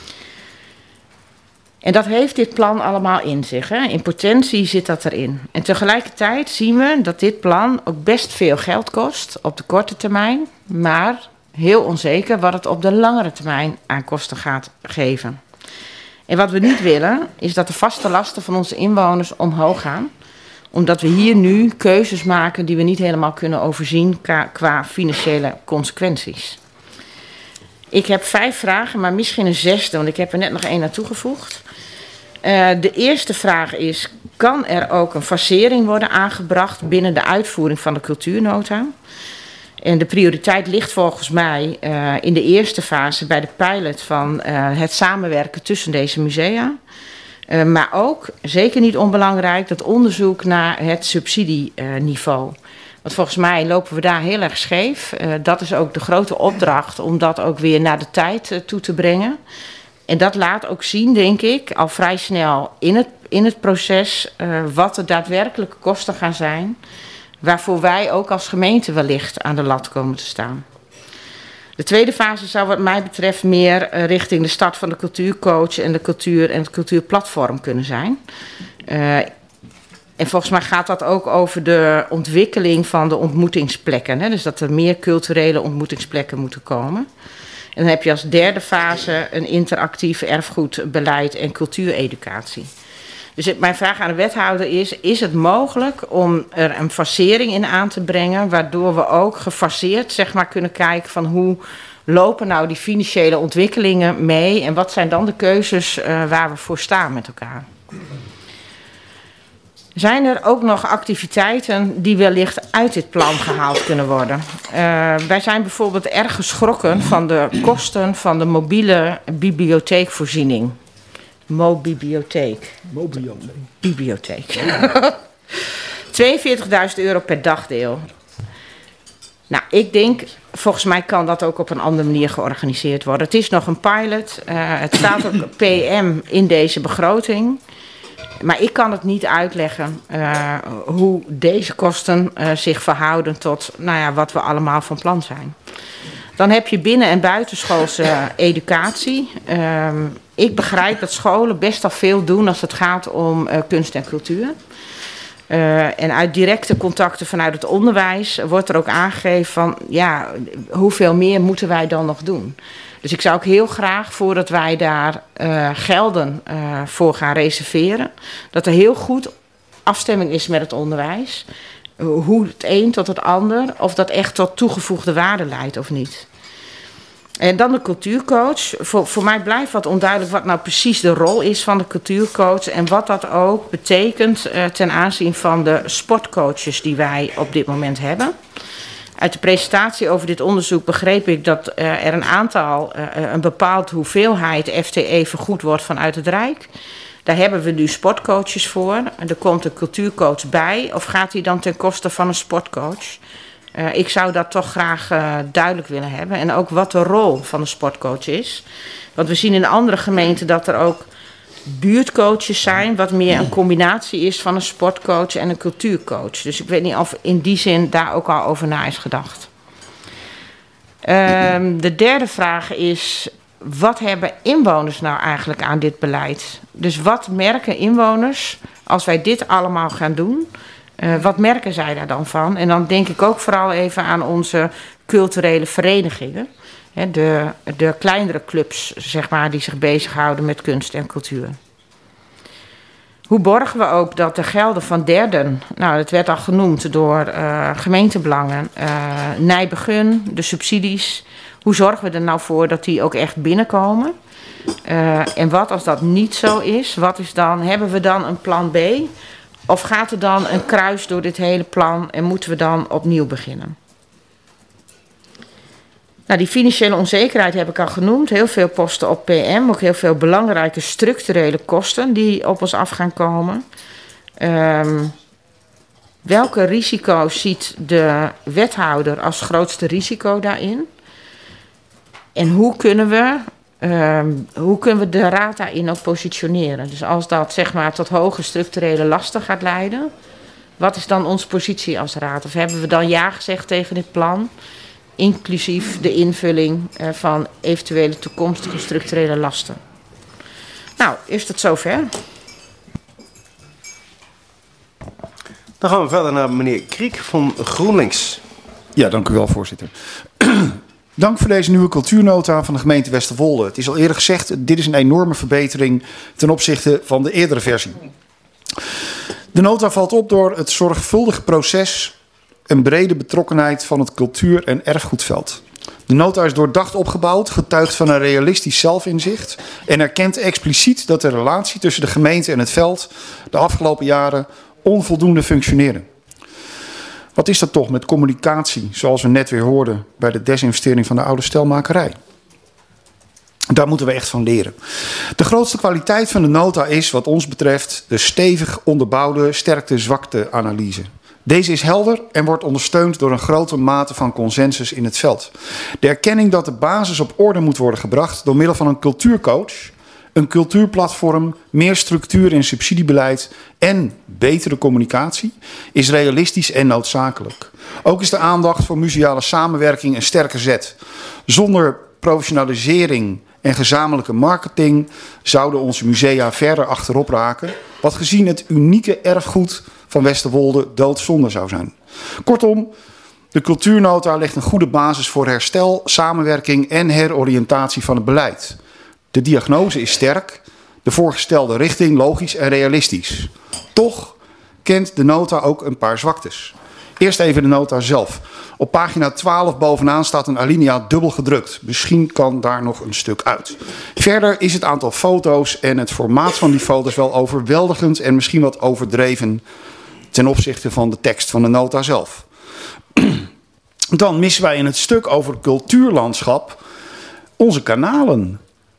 En dat heeft dit plan allemaal in zich. Hè. In potentie zit dat erin. En tegelijkertijd zien we dat dit plan ook best veel geld kost op de korte termijn, maar heel onzeker wat het op de langere termijn aan kosten gaat geven. En wat we niet willen, is dat de vaste lasten van onze inwoners omhoog gaan, omdat we hier nu keuzes maken die we niet helemaal kunnen overzien qua financiële consequenties. Ik heb 5 vragen, maar misschien een 6e, want ik heb er net nog 1 aan toegevoegd. De eerste vraag is, kan er ook een facering worden aangebracht binnen de uitvoering van de cultuurnota? En de prioriteit ligt volgens mij in de eerste fase bij de pilot van het samenwerken tussen deze musea. Maar ook, zeker niet onbelangrijk, dat onderzoek naar het subsidieniveau. Want volgens mij lopen we daar heel erg scheef. Dat is ook de grote opdracht om dat ook weer naar de tijd toe te brengen. En dat laat ook zien, denk ik, al vrij snel in het proces wat de daadwerkelijke kosten gaan zijn, waarvoor wij ook als gemeente wellicht aan de lat komen te staan. De tweede fase zou wat mij betreft meer richting de start van de cultuurcoach en de cultuur en het cultuurplatform kunnen zijn. En volgens mij gaat dat ook over de ontwikkeling van de ontmoetingsplekken. Hè? Dus dat er meer culturele ontmoetingsplekken moeten komen. En dan heb je als derde fase een interactief erfgoedbeleid en cultuureducatie. Dus mijn vraag aan de wethouder is het mogelijk om er een facering in aan te brengen, waardoor we ook gefaseerd zeg maar, kunnen kijken van hoe lopen nou die financiële ontwikkelingen mee en wat zijn dan de keuzes waar we voor staan met elkaar. Zijn er ook nog activiteiten die wellicht uit dit plan gehaald kunnen worden? Wij zijn bijvoorbeeld erg geschrokken van de kosten van de mobiele bibliotheekvoorziening. Bibliotheek. 42.000 euro per dagdeel. Nou, ik denk, volgens mij kan dat ook op een andere manier georganiseerd worden. Het is nog een pilot. Het staat ook PM in deze begroting. Maar ik kan het niet uitleggen hoe deze kosten zich verhouden tot wat we allemaal van plan zijn. Dan heb je binnen- en buitenschoolse educatie. Ik begrijp dat scholen best al veel doen als het gaat om kunst en cultuur. En uit directe contacten vanuit het onderwijs wordt er ook aangegeven van hoeveel meer moeten wij dan nog doen. Dus ik zou ook heel graag, voordat wij daar gelden voor gaan reserveren, dat er heel goed afstemming is met het onderwijs. Hoe het een tot het ander, of dat echt tot toegevoegde waarde leidt of niet. En dan de cultuurcoach. Voor mij blijft wat onduidelijk wat nou precies de rol is van de cultuurcoach. En wat dat ook betekent ten aanzien van de sportcoaches die wij op dit moment hebben. Uit de presentatie over dit onderzoek begreep ik dat er een bepaald hoeveelheid FTE vergoed wordt vanuit het Rijk. Daar hebben we nu sportcoaches voor. Er komt een cultuurcoach bij. Of gaat die dan ten koste van een sportcoach? Ik zou dat toch graag duidelijk willen hebben. En ook wat de rol van een sportcoach is. Want we zien in andere gemeenten dat er ook buurtcoaches zijn, wat meer een combinatie is van een sportcoach en een cultuurcoach. Dus ik weet niet of in die zin daar ook al over na is gedacht. De derde vraag is, wat hebben inwoners nou eigenlijk aan dit beleid? Dus wat merken inwoners als wij dit allemaal gaan doen? Wat merken zij daar dan van? En dan denk ik ook vooral even aan onze culturele verenigingen. De kleinere clubs, zeg maar, die zich bezighouden met kunst en cultuur. Hoe borgen we ook dat de gelden van derden, nou, het werd al genoemd door gemeentebelangen, Nijbegun, de subsidies. Hoe zorgen we er nou voor dat die ook echt binnenkomen? En wat als dat niet zo is? Hebben we dan een plan B? Of gaat er dan een kruis door dit hele plan en moeten we dan opnieuw beginnen? Nou, die financiële onzekerheid heb ik al genoemd. Heel veel posten op PM, ook heel veel belangrijke structurele kosten die op ons af gaan komen. Welke risico's ziet de wethouder als grootste risico daarin? En hoe kunnen we de raad daarin ook positioneren? Dus als dat, zeg maar, tot hoge structurele lasten gaat leiden, wat is dan onze positie als raad? Of hebben we dan ja gezegd tegen dit plan, inclusief de invulling van eventuele toekomstige structurele lasten? Nou, is het zover? Dan gaan we verder naar meneer Kriek van GroenLinks. Ja, dank u wel, voorzitter. Dank voor deze nieuwe cultuurnota van de gemeente Westerwolde. Het is al eerder gezegd, dit is een enorme verbetering ten opzichte van de eerdere versie. De nota valt op door het zorgvuldige proces en brede betrokkenheid van het cultuur- en erfgoedveld. De nota is doordacht opgebouwd, getuigt van een realistisch zelfinzicht en erkent expliciet dat de relatie tussen de gemeente en het veld de afgelopen jaren onvoldoende functioneren. Wat is dat toch met communicatie, zoals we net weer hoorden bij de desinvestering van de oude stelmakerij? Daar moeten we echt van leren. De grootste kwaliteit van de nota is, wat ons betreft, de stevig onderbouwde sterkte-zwakte-analyse. Deze is helder en wordt ondersteund door een grote mate van consensus in het veld. De erkenning dat de basis op orde moet worden gebracht door middel van een cultuurcoach, een cultuurplatform, meer structuur in subsidiebeleid en betere communicatie is realistisch en noodzakelijk. Ook is de aandacht voor museale samenwerking een sterke zet. Zonder professionalisering en gezamenlijke marketing zouden onze musea verder achterop raken, wat gezien het unieke erfgoed van Westerwolde doodzonde zou zijn. Kortom, de cultuurnota legt een goede basis voor herstel, samenwerking en heroriëntatie van het beleid. De diagnose is sterk, de voorgestelde richting logisch en realistisch. Toch kent de nota ook een paar zwaktes. Eerst even de nota zelf. Op pagina 12 bovenaan staat een alinea dubbel gedrukt. Misschien kan daar nog een stuk uit. Verder is het aantal foto's en het formaat van die foto's wel overweldigend en misschien wat overdreven ten opzichte van de tekst van de nota zelf. Dan missen wij in het stuk over cultuurlandschap onze kanalen.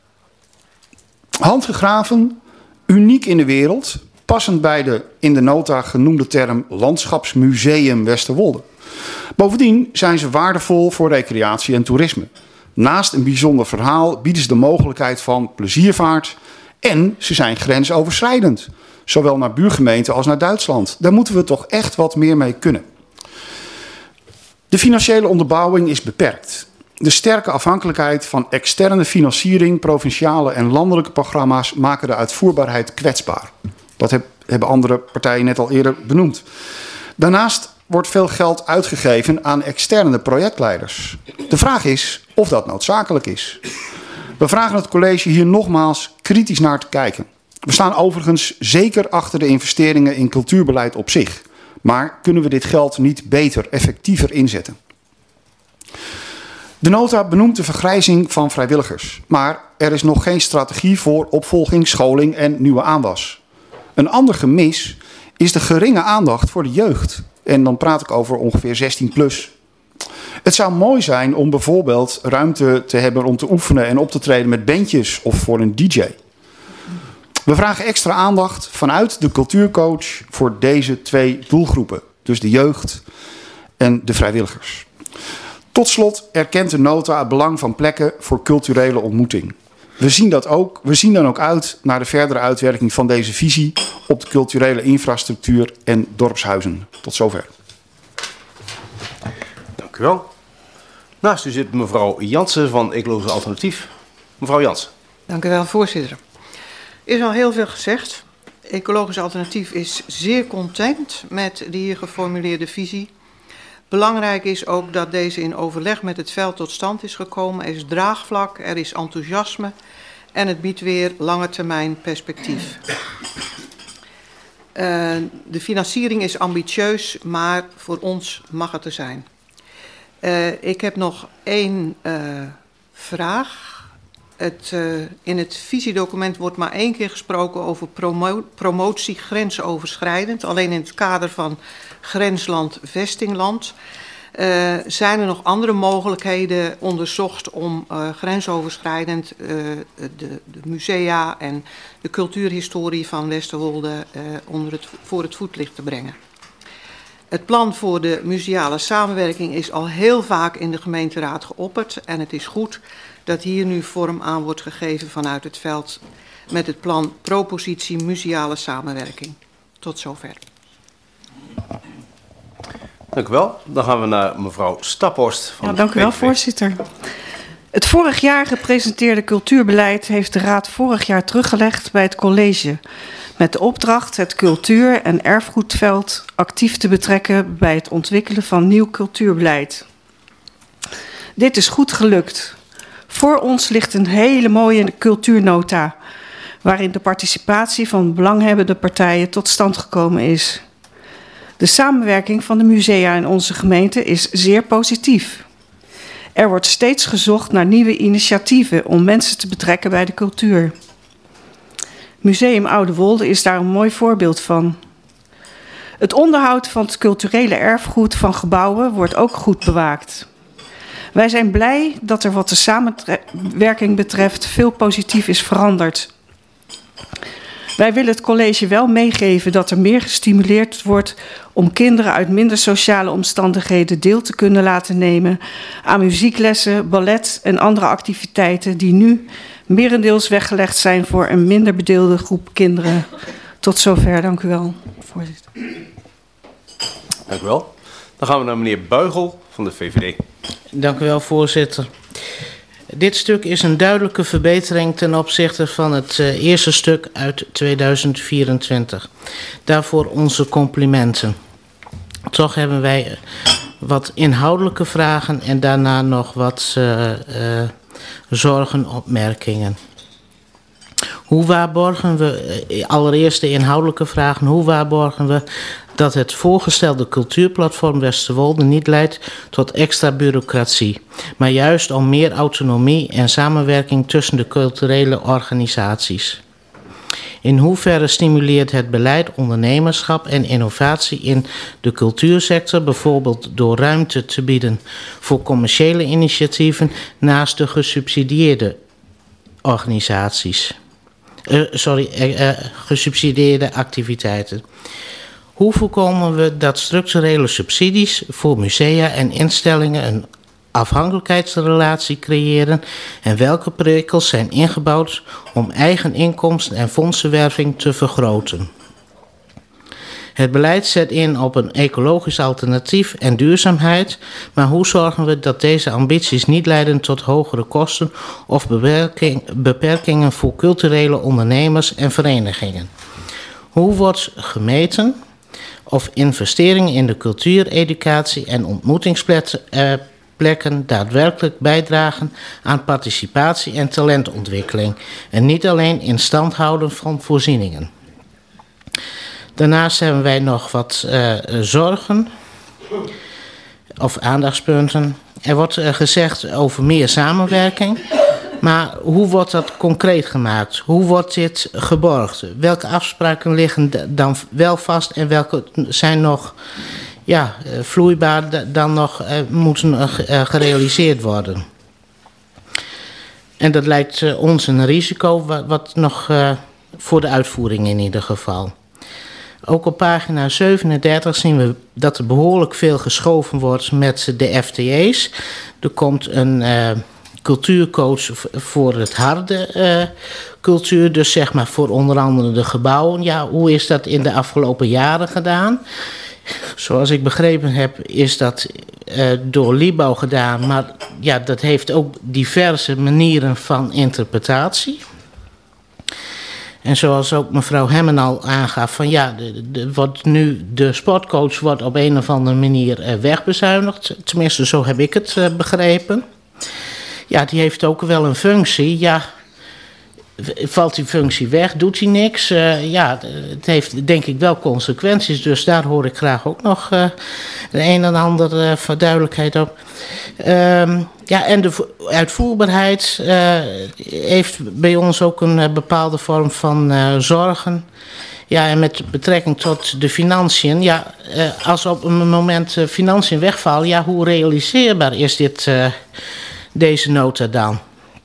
Handgegraven, uniek in de wereld, passend bij de in de nota genoemde term Landschapsmuseum Westerwolde. Bovendien zijn ze waardevol voor recreatie en toerisme. Naast een bijzonder verhaal bieden ze de mogelijkheid van pleziervaart en ze zijn grensoverschrijdend. Zowel naar buurgemeenten als naar Duitsland. Daar moeten we toch echt wat meer mee kunnen. De financiële onderbouwing is beperkt. De sterke afhankelijkheid van externe financiering, provinciale en landelijke programma's maken de uitvoerbaarheid kwetsbaar. Dat hebben andere partijen net al eerder benoemd. Daarnaast wordt veel geld uitgegeven aan externe projectleiders. De vraag is of dat noodzakelijk is. We vragen het college hier nogmaals kritisch naar te kijken. We staan overigens zeker achter de investeringen in cultuurbeleid op zich. Maar kunnen we dit geld niet beter, effectiever inzetten? De nota benoemt de vergrijzing van vrijwilligers. Maar er is nog geen strategie voor opvolging, scholing en nieuwe aanwas. Een ander gemis is de geringe aandacht voor de jeugd. En dan praat ik over ongeveer 16 plus. Het zou mooi zijn om bijvoorbeeld ruimte te hebben om te oefenen en op te treden met bandjes of voor een DJ. We vragen extra aandacht vanuit de cultuurcoach voor deze 2 doelgroepen. Dus de jeugd en de vrijwilligers. Tot slot erkent de nota het belang van plekken voor culturele ontmoeting. We zien dan ook uit naar de verdere uitwerking van deze visie op de culturele infrastructuur en dorpshuizen. Tot zover. Dank u wel. Naast u zit mevrouw Jansen van Ecologisch Alternatief. Mevrouw Jansen. Dank u wel, voorzitter. Er is al heel veel gezegd. Ecologisch Alternatief is zeer content met de hier geformuleerde visie. Belangrijk is ook dat deze in overleg met het veld tot stand is gekomen. Er is draagvlak, er is enthousiasme en het biedt weer lange termijn perspectief. De financiering is ambitieus, maar voor ons mag het er zijn. Ik heb nog 1 vraag. In het visiedocument wordt maar 1 keer gesproken over promotie grensoverschrijdend. Alleen in het kader van grensland-vestingland. Zijn er nog andere mogelijkheden onderzocht om grensoverschrijdend de musea en de cultuurhistorie van Westerwolde voor het voetlicht te brengen? Het plan voor de museale samenwerking is al heel vaak in de gemeenteraad geopperd en het is goed dat hier nu vorm aan wordt gegeven vanuit het veld met het plan Propositie Museale Samenwerking. Tot zover. Dank u wel. Dan gaan we naar mevrouw Staphorst van dank u wel, voorzitter. Het vorig jaar gepresenteerde cultuurbeleid heeft de Raad vorig jaar teruggelegd bij het college, met de opdracht het cultuur- en erfgoedveld actief te betrekken bij het ontwikkelen van nieuw cultuurbeleid. Dit is goed gelukt. Voor ons ligt een hele mooie cultuurnota, waarin de participatie van belanghebbende partijen tot stand gekomen is. De samenwerking van de musea in onze gemeente is zeer positief. Er wordt steeds gezocht naar nieuwe initiatieven om mensen te betrekken bij de cultuur. Museum Oude-Wolde is daar een mooi voorbeeld van. Het onderhoud van het culturele erfgoed van gebouwen wordt ook goed bewaakt. Wij zijn blij dat er wat de samenwerking betreft veel positief is veranderd. Wij willen het college wel meegeven dat er meer gestimuleerd wordt om kinderen uit minder sociale omstandigheden deel te kunnen laten nemen aan muzieklessen, ballet en andere activiteiten die nu merendeels weggelegd zijn voor een minder bedeelde groep kinderen. Tot zover, dank u wel, voorzitter. Dank u wel. Dan gaan we naar meneer Buigel van de VVD. Dank u wel, voorzitter. Dit stuk is een duidelijke verbetering ten opzichte van het eerste stuk uit 2024. Daarvoor onze complimenten. Toch hebben wij wat inhoudelijke vragen en daarna nog wat zorgen, opmerkingen. Hoe waarborgen we, allereerst de inhoudelijke vragen, hoe waarborgen we dat het voorgestelde cultuurplatform Westerwolde niet leidt tot extra bureaucratie, maar juist om meer autonomie en samenwerking tussen de culturele organisaties? In hoeverre stimuleert het beleid ondernemerschap en innovatie in de cultuursector, bijvoorbeeld door ruimte te bieden voor commerciële initiatieven naast de gesubsidieerde organisaties? Gesubsidieerde activiteiten. Hoe voorkomen we dat structurele subsidies voor musea en instellingen een afhankelijkheidsrelatie creëren en welke prikkels zijn ingebouwd om eigen inkomsten en fondsenwerving te vergroten? Het beleid zet in op een ecologisch alternatief en duurzaamheid, maar hoe zorgen we dat deze ambities niet leiden tot hogere kosten of beperkingen voor culturele ondernemers en verenigingen? Hoe wordt gemeten of investeringen in de cultuur, educatie en ontmoetingsplekken daadwerkelijk bijdragen aan participatie en talentontwikkeling en niet alleen in stand houden van voorzieningen? Daarnaast hebben wij nog wat zorgen of aandachtspunten. Er wordt gezegd over meer samenwerking. Maar hoe wordt dat concreet gemaakt? Hoe wordt dit geborgd? Welke afspraken liggen dan wel vast en welke zijn nog vloeibaar dan nog moeten gerealiseerd worden? En dat lijkt ons een risico wat nog voor de uitvoering in ieder geval. Ook op pagina 37 zien we dat er behoorlijk veel geschoven wordt met de FTE's. Er komt een cultuurcoach voor het harde cultuur, dus zeg maar voor onder andere de gebouwen. Ja, hoe is dat in de afgelopen jaren gedaan? Zoals ik begrepen heb, is dat door Libouw gedaan, maar ja, dat heeft ook diverse manieren van interpretatie. En zoals ook mevrouw Hemmen al aangaf, van ja, de sportcoach wordt op een of andere manier wegbezuinigd. Tenminste, zo heb ik het begrepen. Ja, die heeft ook wel een functie. Ja, valt die functie weg, doet hij niks? Het heeft denk ik wel consequenties. Dus daar hoor ik graag ook nog de een en ander voor duidelijkheid op. En de uitvoerbaarheid heeft bij ons ook een bepaalde vorm van zorgen. Ja, en met betrekking tot de financiën. Ja, als op een moment financiën wegvallen, ja, hoe realiseerbaar is deze nota dan?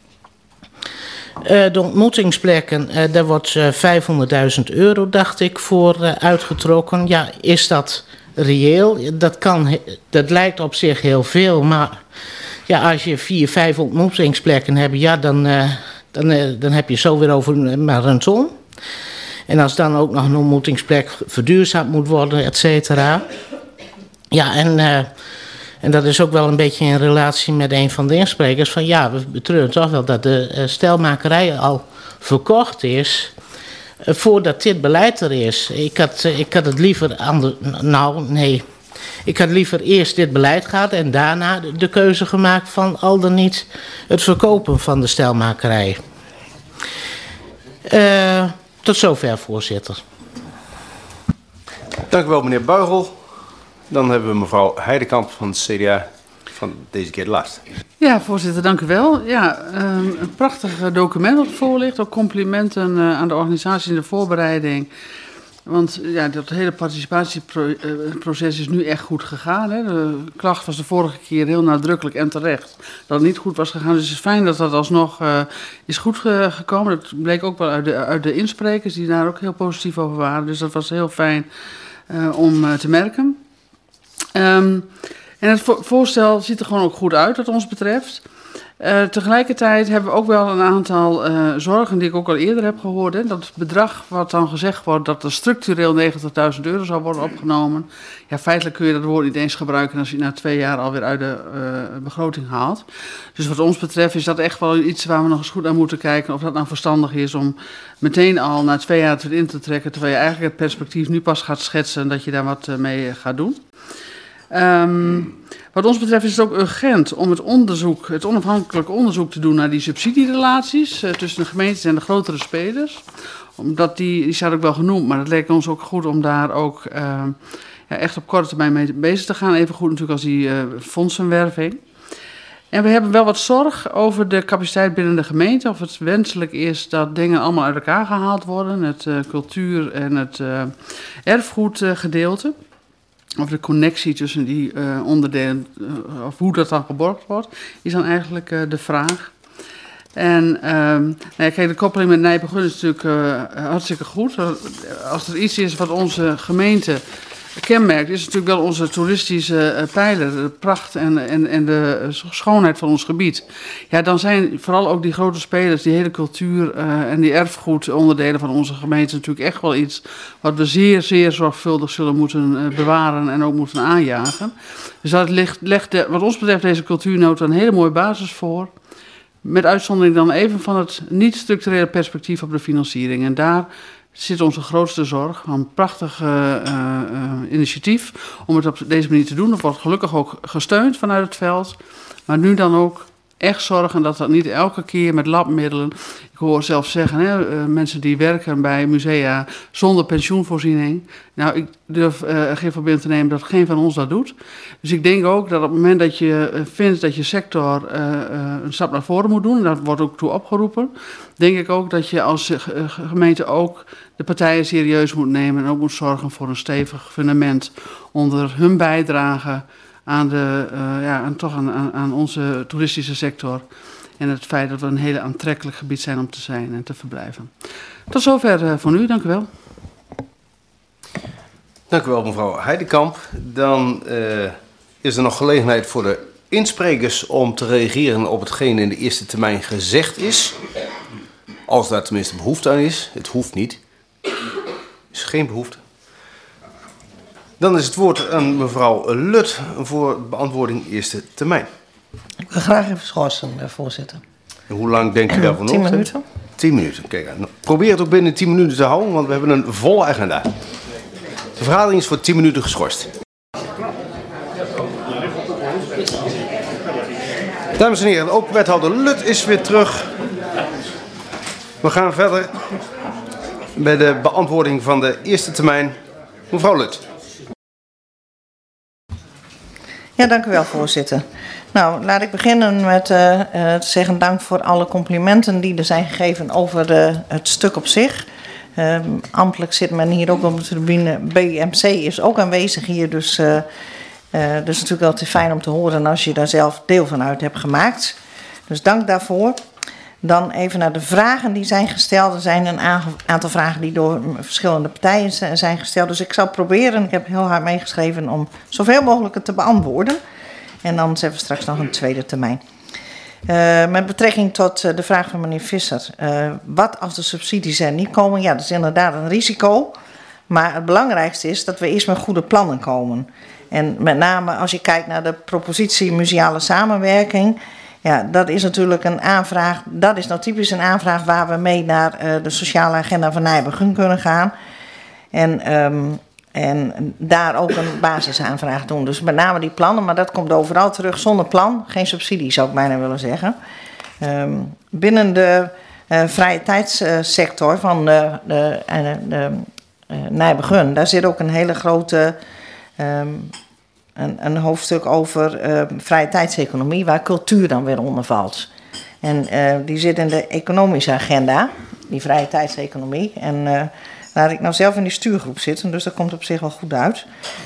De ontmoetingsplekken, daar wordt €500.000, dacht ik, voor uitgetrokken. Ja, is dat reëel? Dat lijkt op zich heel veel, maar ja, als je 4-5 ontmoetingsplekken hebt, ja, dan heb je zo weer over maar een ton. En als dan ook nog een ontmoetingsplek verduurzaamd moet worden, et cetera. Ja, en dat is ook wel een beetje in relatie met een van de insprekers. Van ja, we betreuren toch wel dat de stijlmakerij al verkocht is voordat dit beleid er is. Ik had het liever ik had liever eerst dit beleid gehad en daarna de keuze gemaakt van al dan niet het verkopen van de stijlmakerij. Tot zover, voorzitter. Dank u wel, meneer Buigel. Dan hebben we mevrouw Heidekamp van het CDA, van deze keer de laatste. Ja, voorzitter, dank u wel. Ja, een prachtig document dat voor ligt. Ook complimenten aan de organisatie in de voorbereiding. Want ja, dat hele participatieproces is nu echt goed gegaan. Hè. De klacht was de vorige keer heel nadrukkelijk en terecht dat het niet goed was gegaan. Dus het is fijn dat dat alsnog is goed gekomen. Dat bleek ook wel uit de insprekers die daar ook heel positief over waren. Dus dat was heel fijn om te merken. En het voorstel ziet er gewoon ook goed uit wat ons betreft. Tegelijkertijd hebben we ook wel een aantal zorgen die ik ook al eerder heb gehoord. Hè. Dat bedrag wat dan gezegd wordt dat er structureel €90.000 zou worden opgenomen. Ja, feitelijk kun je dat woord niet eens gebruiken als je het na 2 jaar alweer uit de begroting haalt. Dus wat ons betreft is dat echt wel iets waar we nog eens goed naar moeten kijken. Of dat nou verstandig is om meteen al na 2 jaar het in te trekken. Terwijl je eigenlijk het perspectief nu pas gaat schetsen dat je daar wat mee gaat doen. Wat ons betreft is het ook urgent om het onafhankelijk onderzoek te doen naar die subsidierelaties tussen de gemeentes en de grotere spelers. Omdat die staat ook wel genoemd, maar het leek ons ook goed om daar ook echt op korte termijn mee bezig te gaan. Even goed natuurlijk als die fondsenwerving. En we hebben wel wat zorg over de capaciteit binnen de gemeente. Of het wenselijk is dat dingen allemaal uit elkaar gehaald worden. Het cultuur- en het erfgoedgedeelte. Of de connectie tussen die onderdelen, of hoe dat dan geborgd wordt, is dan eigenlijk de vraag. En kijk, de koppeling met Nijpegen is natuurlijk hartstikke goed. Als er iets is wat onze gemeente kenmerkt, is het natuurlijk wel onze toeristische pijler, de pracht en de schoonheid van ons gebied. Ja, dan zijn vooral ook die grote spelers, die hele cultuur en die erfgoedonderdelen van onze gemeente natuurlijk echt wel iets wat we zeer, zeer zorgvuldig zullen moeten bewaren en ook moeten aanjagen. Dus dat legt wat ons betreft deze cultuurnota een hele mooie basis voor. Met uitzondering dan even van het niet-structurele perspectief op de financiering. En daar zit onze grootste zorg. Een prachtig initiatief om het op deze manier te doen. Dat wordt gelukkig ook gesteund vanuit het veld. Maar nu dan ook echt zorgen dat dat niet elke keer met labmiddelen... Ik hoor zelf zeggen, mensen die werken bij musea zonder pensioenvoorziening. Nou, ik durf geen voorbeeld te nemen dat geen van ons dat doet. Dus ik denk ook dat op het moment dat je vindt dat je sector een stap naar voren moet doen... en dat wordt ook toe opgeroepen... denk ik ook dat je als gemeente ook de partijen serieus moet nemen... en ook moet zorgen voor een stevig fundament onder hun bijdrage... aan onze toeristische sector... En het feit dat we een hele aantrekkelijk gebied zijn om te zijn en te verblijven. Tot zover voor nu, dank u wel. Dank u wel, mevrouw Heidekamp. Dan is er nog gelegenheid voor de insprekers om te reageren op hetgeen in de eerste termijn gezegd is. Als daar tenminste behoefte aan is. Het hoeft niet. Er is geen behoefte. Dan is het woord aan mevrouw Lut voor beantwoording eerste termijn. Ik wil graag even schorsen, voorzitter. En hoe lang denkt u daarvan op? 10 minuten. 10 minuten. Kijk, probeer het ook binnen 10 minuten te houden, want we hebben een volle agenda. De vergadering is voor 10 minuten geschorst. Dames en heren, ook wethouder Lut is weer terug. We gaan verder bij de beantwoording van de eerste termijn. Mevrouw Lut. Ja, dank u wel, voorzitter. Nou, laat ik beginnen met te zeggen dank voor alle complimenten die er zijn gegeven over het stuk op zich. Ambtelijk zit men hier ook op de tribune. BMC is ook aanwezig hier, dus dat is natuurlijk altijd fijn om te horen als je daar zelf deel van uit hebt gemaakt. Dus dank daarvoor. Dan even naar de vragen die zijn gesteld. Er zijn een aantal vragen die door verschillende partijen zijn gesteld. Dus ik zal proberen, ik heb heel hard meegeschreven, om zoveel mogelijk het te beantwoorden. En dan hebben we straks nog een tweede termijn. Met betrekking tot de vraag van meneer Visser. Wat als de subsidies er niet komen? Ja, dat is inderdaad een risico. Maar het belangrijkste is dat we eerst met goede plannen komen. En met name als je kijkt naar de propositie museale samenwerking. Ja, dat is natuurlijk een aanvraag. Dat is nou typisch een aanvraag waar we mee naar de sociale agenda van Nijmegen kunnen gaan. En daar ook een basisaanvraag doen. Dus met name die plannen, maar dat komt overal terug. Zonder plan, geen subsidie zou ik bijna willen zeggen. Binnen de vrije tijdssector van de Nijmegen, daar zit ook een hele grote... Een hoofdstuk over vrije tijdseconomie, waar cultuur dan weer onder valt. En die zit in de economische agenda, die vrije tijdseconomie. En laat ik nou zelf in die stuurgroep zitten, dus dat komt op zich wel goed uit.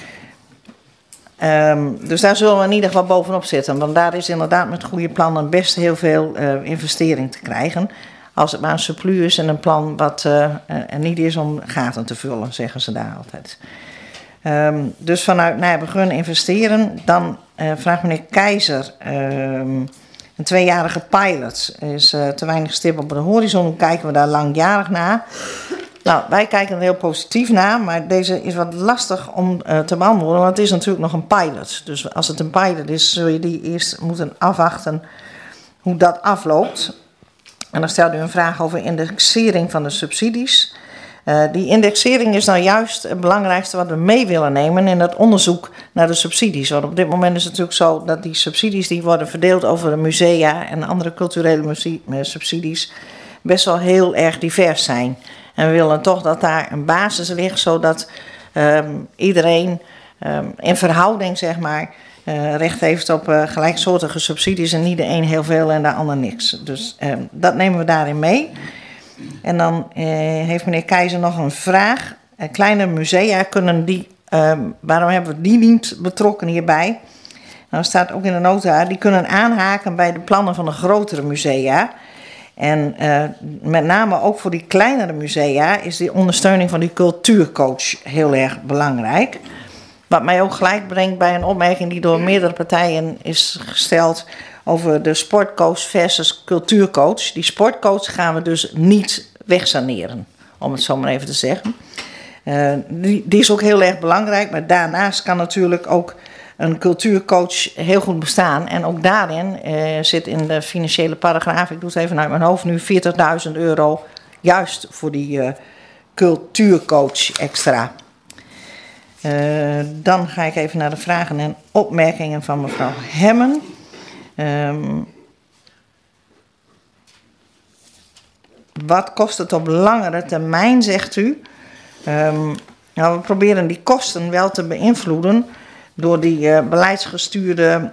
Dus daar zullen we in ieder geval bovenop zitten. Want daar is inderdaad met goede plannen best heel veel investering te krijgen. Als het maar een surplus is en een plan wat er niet is om gaten te vullen, zeggen ze daar altijd. Dus vanuit Nijmegen investeren. Dan vraagt meneer Keizer, een 2-jarige pilot is te weinig stip op de horizon. Hoe kijken we daar langjarig naar? Nou, wij kijken er heel positief naar, maar deze is wat lastig om te beantwoorden, want het is natuurlijk nog een pilot. Dus als het een pilot is, zul je die eerst moeten afwachten hoe dat afloopt. En dan stelt u een vraag over indexering van de subsidies. Die indexering is nou juist het belangrijkste wat we mee willen nemen in het onderzoek naar de subsidies. Want op dit moment is het natuurlijk zo dat die subsidies die worden verdeeld over de musea en andere culturele subsidies best wel heel erg divers zijn. En we willen toch dat daar een basis ligt, zodat iedereen in verhouding, zeg maar, recht heeft op gelijksoortige subsidies en niet de een heel veel en de ander niks. Dus dat nemen we daarin mee. En dan heeft meneer Keizer nog een vraag. Kleine musea, kunnen die, waarom hebben we die niet betrokken hierbij? Nou staat ook in de nota, die kunnen aanhaken bij de plannen van de grotere musea. En met name ook voor die kleinere musea is die ondersteuning van die cultuurcoach heel erg belangrijk. Wat mij ook gelijk brengt bij een opmerking die door meerdere partijen is gesteld over de sportcoach versus cultuurcoach. Die sportcoach gaan we dus niet wegsaneren, om het zo maar even te zeggen. Die is ook heel erg belangrijk, maar daarnaast kan natuurlijk ook een cultuurcoach heel goed bestaan. En ook daarin zit in de financiële paragraaf, ik doe het even uit mijn hoofd nu, €40.000 juist voor die cultuurcoach extra. Dan ga ik even naar de vragen en opmerkingen van mevrouw Hemmen. wat kost het op langere termijn, zegt u? Nou, we proberen die kosten wel te beïnvloeden door die beleidsgestuurde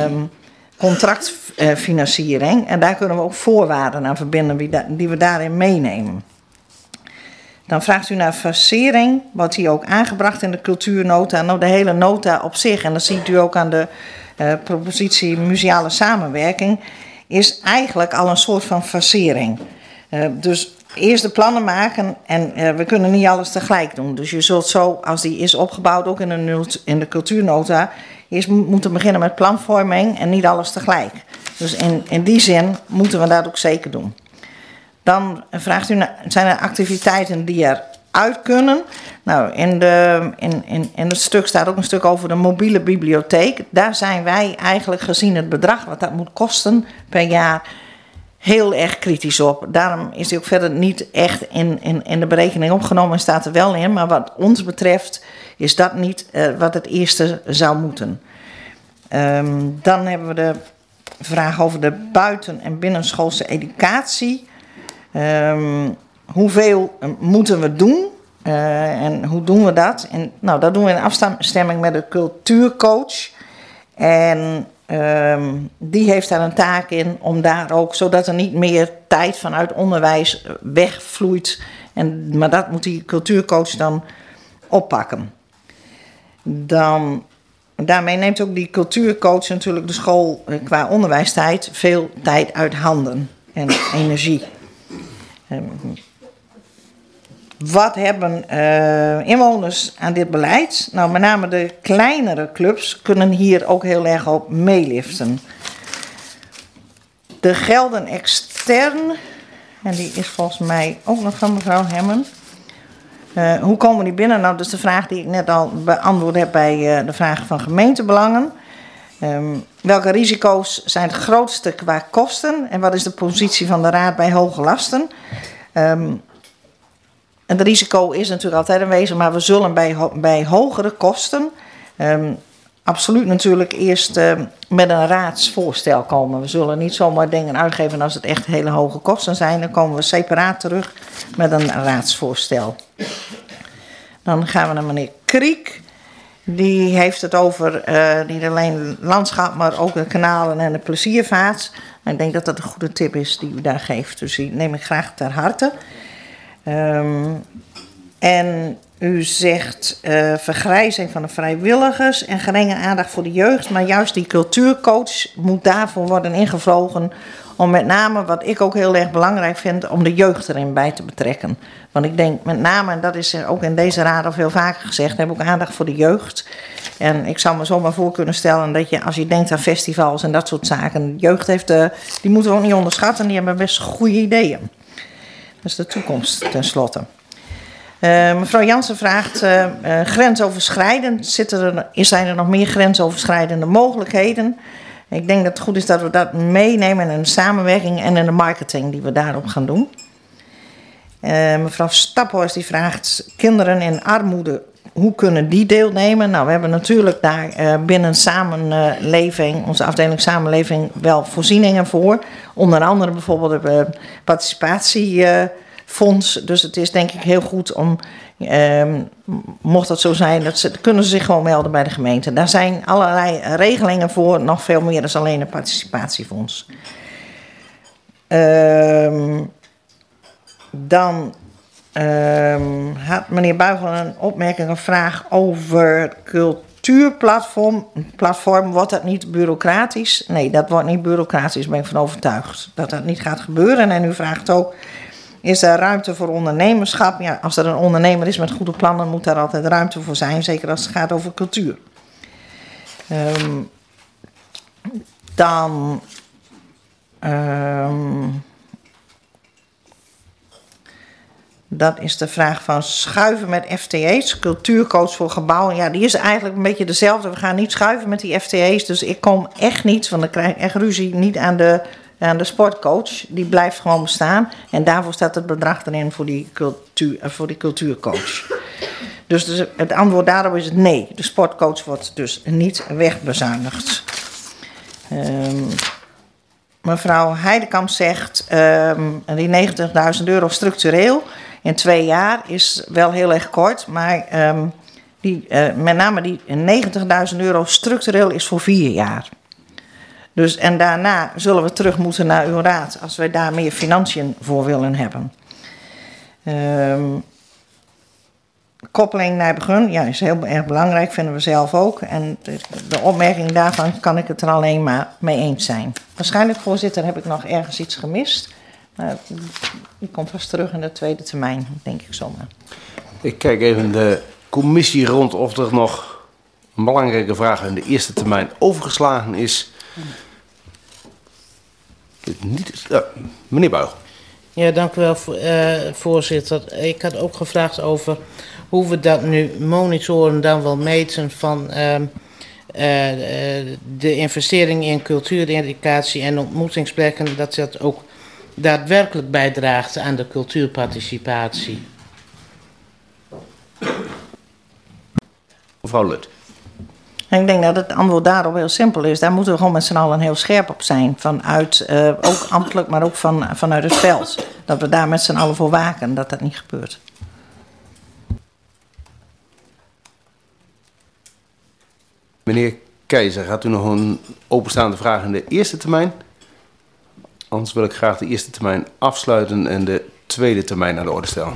contractfinanciering. En daar kunnen we ook voorwaarden aan verbinden die we daarin meenemen. Dan vraagt u naar fasering, wordt hier ook aangebracht in de cultuurnota. Nou, de hele nota op zich, en dat ziet u ook aan de propositie museale samenwerking, is eigenlijk al een soort van fasering. Dus eerst de plannen maken en we kunnen niet alles tegelijk doen. Dus je zult zo, als die is opgebouwd, ook in de cultuurnota, eerst moeten beginnen met planvorming en niet alles tegelijk. Dus in die zin moeten we dat ook zeker doen. Dan vraagt u, zijn er activiteiten die eruit kunnen? Nou, in het stuk staat ook een stuk over de mobiele bibliotheek. Daar zijn wij eigenlijk gezien het bedrag wat dat moet kosten per jaar heel erg kritisch op. Daarom is die ook verder niet echt in de berekening opgenomen en staat er wel in. Maar wat ons betreft is dat niet wat het eerste zou moeten. Dan hebben we de vraag over de buiten- en binnenschoolse educatie. Hoeveel moeten we doen en hoe doen we dat? En, nou, dat doen we in afstemming met de cultuurcoach. En die heeft daar een taak in om daar ook, zodat er niet meer tijd vanuit onderwijs wegvloeit. Maar dat moet die cultuurcoach dan oppakken. Daarmee neemt ook die cultuurcoach natuurlijk de school qua onderwijstijd veel tijd uit handen en energie. Wat hebben inwoners aan dit beleid? Nou, met name de kleinere clubs kunnen hier ook heel erg op meeliften. De gelden extern, en die is volgens mij ook nog van mevrouw Hemmen. Hoe komen die binnen? Nou, dat is de vraag die ik net al beantwoord heb bij de vraag van gemeentebelangen. Welke risico's zijn het grootste qua kosten? En wat is de positie van de raad bij hoge lasten? En het risico is natuurlijk altijd aanwezig, maar we zullen bij hogere kosten absoluut natuurlijk eerst met een raadsvoorstel komen. We zullen niet zomaar dingen uitgeven als het echt hele hoge kosten zijn. Dan komen we separaat terug met een raadsvoorstel. Dan gaan we naar meneer Kriek. Die heeft het over niet alleen landschap, maar ook de kanalen en de pleziervaart. En ik denk dat dat een goede tip is die u daar geeft. Dus die neem ik graag ter harte. En u zegt vergrijzing van de vrijwilligers en geringe aandacht voor de jeugd. Maar juist die cultuurcoach moet daarvoor worden ingevlogen. Om met name, wat ik ook heel erg belangrijk vind, om de jeugd erin bij te betrekken. Want ik denk met name, en dat is ook in deze raad al veel vaker gezegd, heb ik ook aandacht voor de jeugd. En ik zou me zomaar voor kunnen stellen dat je, als je denkt aan festivals en dat soort zaken, de jeugd heeft, die moeten we ook niet onderschatten, die hebben best goede ideeën. Dat is de toekomst tenslotte. Mevrouw Jansen vraagt, grensoverschrijdend, zijn er nog meer grensoverschrijdende mogelijkheden? Ik denk dat het goed is dat we dat meenemen in de samenwerking en in de marketing die we daarop gaan doen. Mevrouw Staphorst die vraagt, kinderen in armoede, hoe kunnen die deelnemen? Nou, we hebben natuurlijk daar binnen samenleving, onze afdeling samenleving, wel voorzieningen voor. Onder andere bijvoorbeeld het participatiefonds. Dus het is denk ik heel goed om, mocht dat zo zijn, kunnen ze zich gewoon melden bij de gemeente. Daar zijn allerlei regelingen voor, nog veel meer dan alleen een participatiefonds. Dan had meneer Buigel een opmerking, een vraag over cultuurplatform. Wordt dat niet bureaucratisch? Nee, dat wordt niet bureaucratisch, ben ik van overtuigd. Dat dat niet gaat gebeuren. En u vraagt ook, is er ruimte voor ondernemerschap? Ja, als er een ondernemer is met goede plannen, moet daar altijd ruimte voor zijn. Zeker als het gaat over cultuur. Dat is de vraag van schuiven met FTE's, cultuurcoach voor gebouwen. Ja, die is eigenlijk een beetje dezelfde. We gaan niet schuiven met die FTE's, dus ik kom echt niet, want dan krijg ik echt ruzie, niet aan de sportcoach. Die blijft gewoon bestaan. En daarvoor staat het bedrag erin voor die cultuurcoach. Dus het antwoord daarop is nee. De sportcoach wordt dus niet wegbezuinigd. mevrouw Heidekamp zegt, die €90.000 structureel in 2 jaar is wel heel erg kort, maar met name die €90.000 structureel is voor 4 jaar. Dus, en daarna zullen we terug moeten naar uw raad als wij daar meer financiën voor willen hebben. Koppeling naar begin, ja, is heel erg belangrijk, vinden we zelf ook. En de opmerking daarvan kan ik het er alleen maar mee eens zijn. Waarschijnlijk, voorzitter, heb ik nog ergens iets gemist. Maar die komt vast terug in de tweede termijn, denk ik zomaar. Ik kijk even de commissie rond of er nog een belangrijke vraag in de eerste termijn overgeslagen is. Meneer Buigel. Ja, dank u wel, voorzitter. Ik had ook gevraagd over hoe we dat nu monitoren, dan wel meten van de investering in cultuur, educatie en ontmoetingsplekken, dat dat ook daadwerkelijk bijdraagt aan de cultuurparticipatie. Mevrouw Lut. Ik denk dat het antwoord daarop heel simpel is. Daar moeten we gewoon met z'n allen heel scherp op zijn. Vanuit, ook ambtelijk, maar ook vanuit het veld. Dat we daar met z'n allen voor waken, dat dat niet gebeurt. Meneer Keizer, gaat u nog een openstaande vraag in de eerste termijn? Anders wil ik graag de eerste termijn afsluiten en de tweede termijn aan de orde stellen.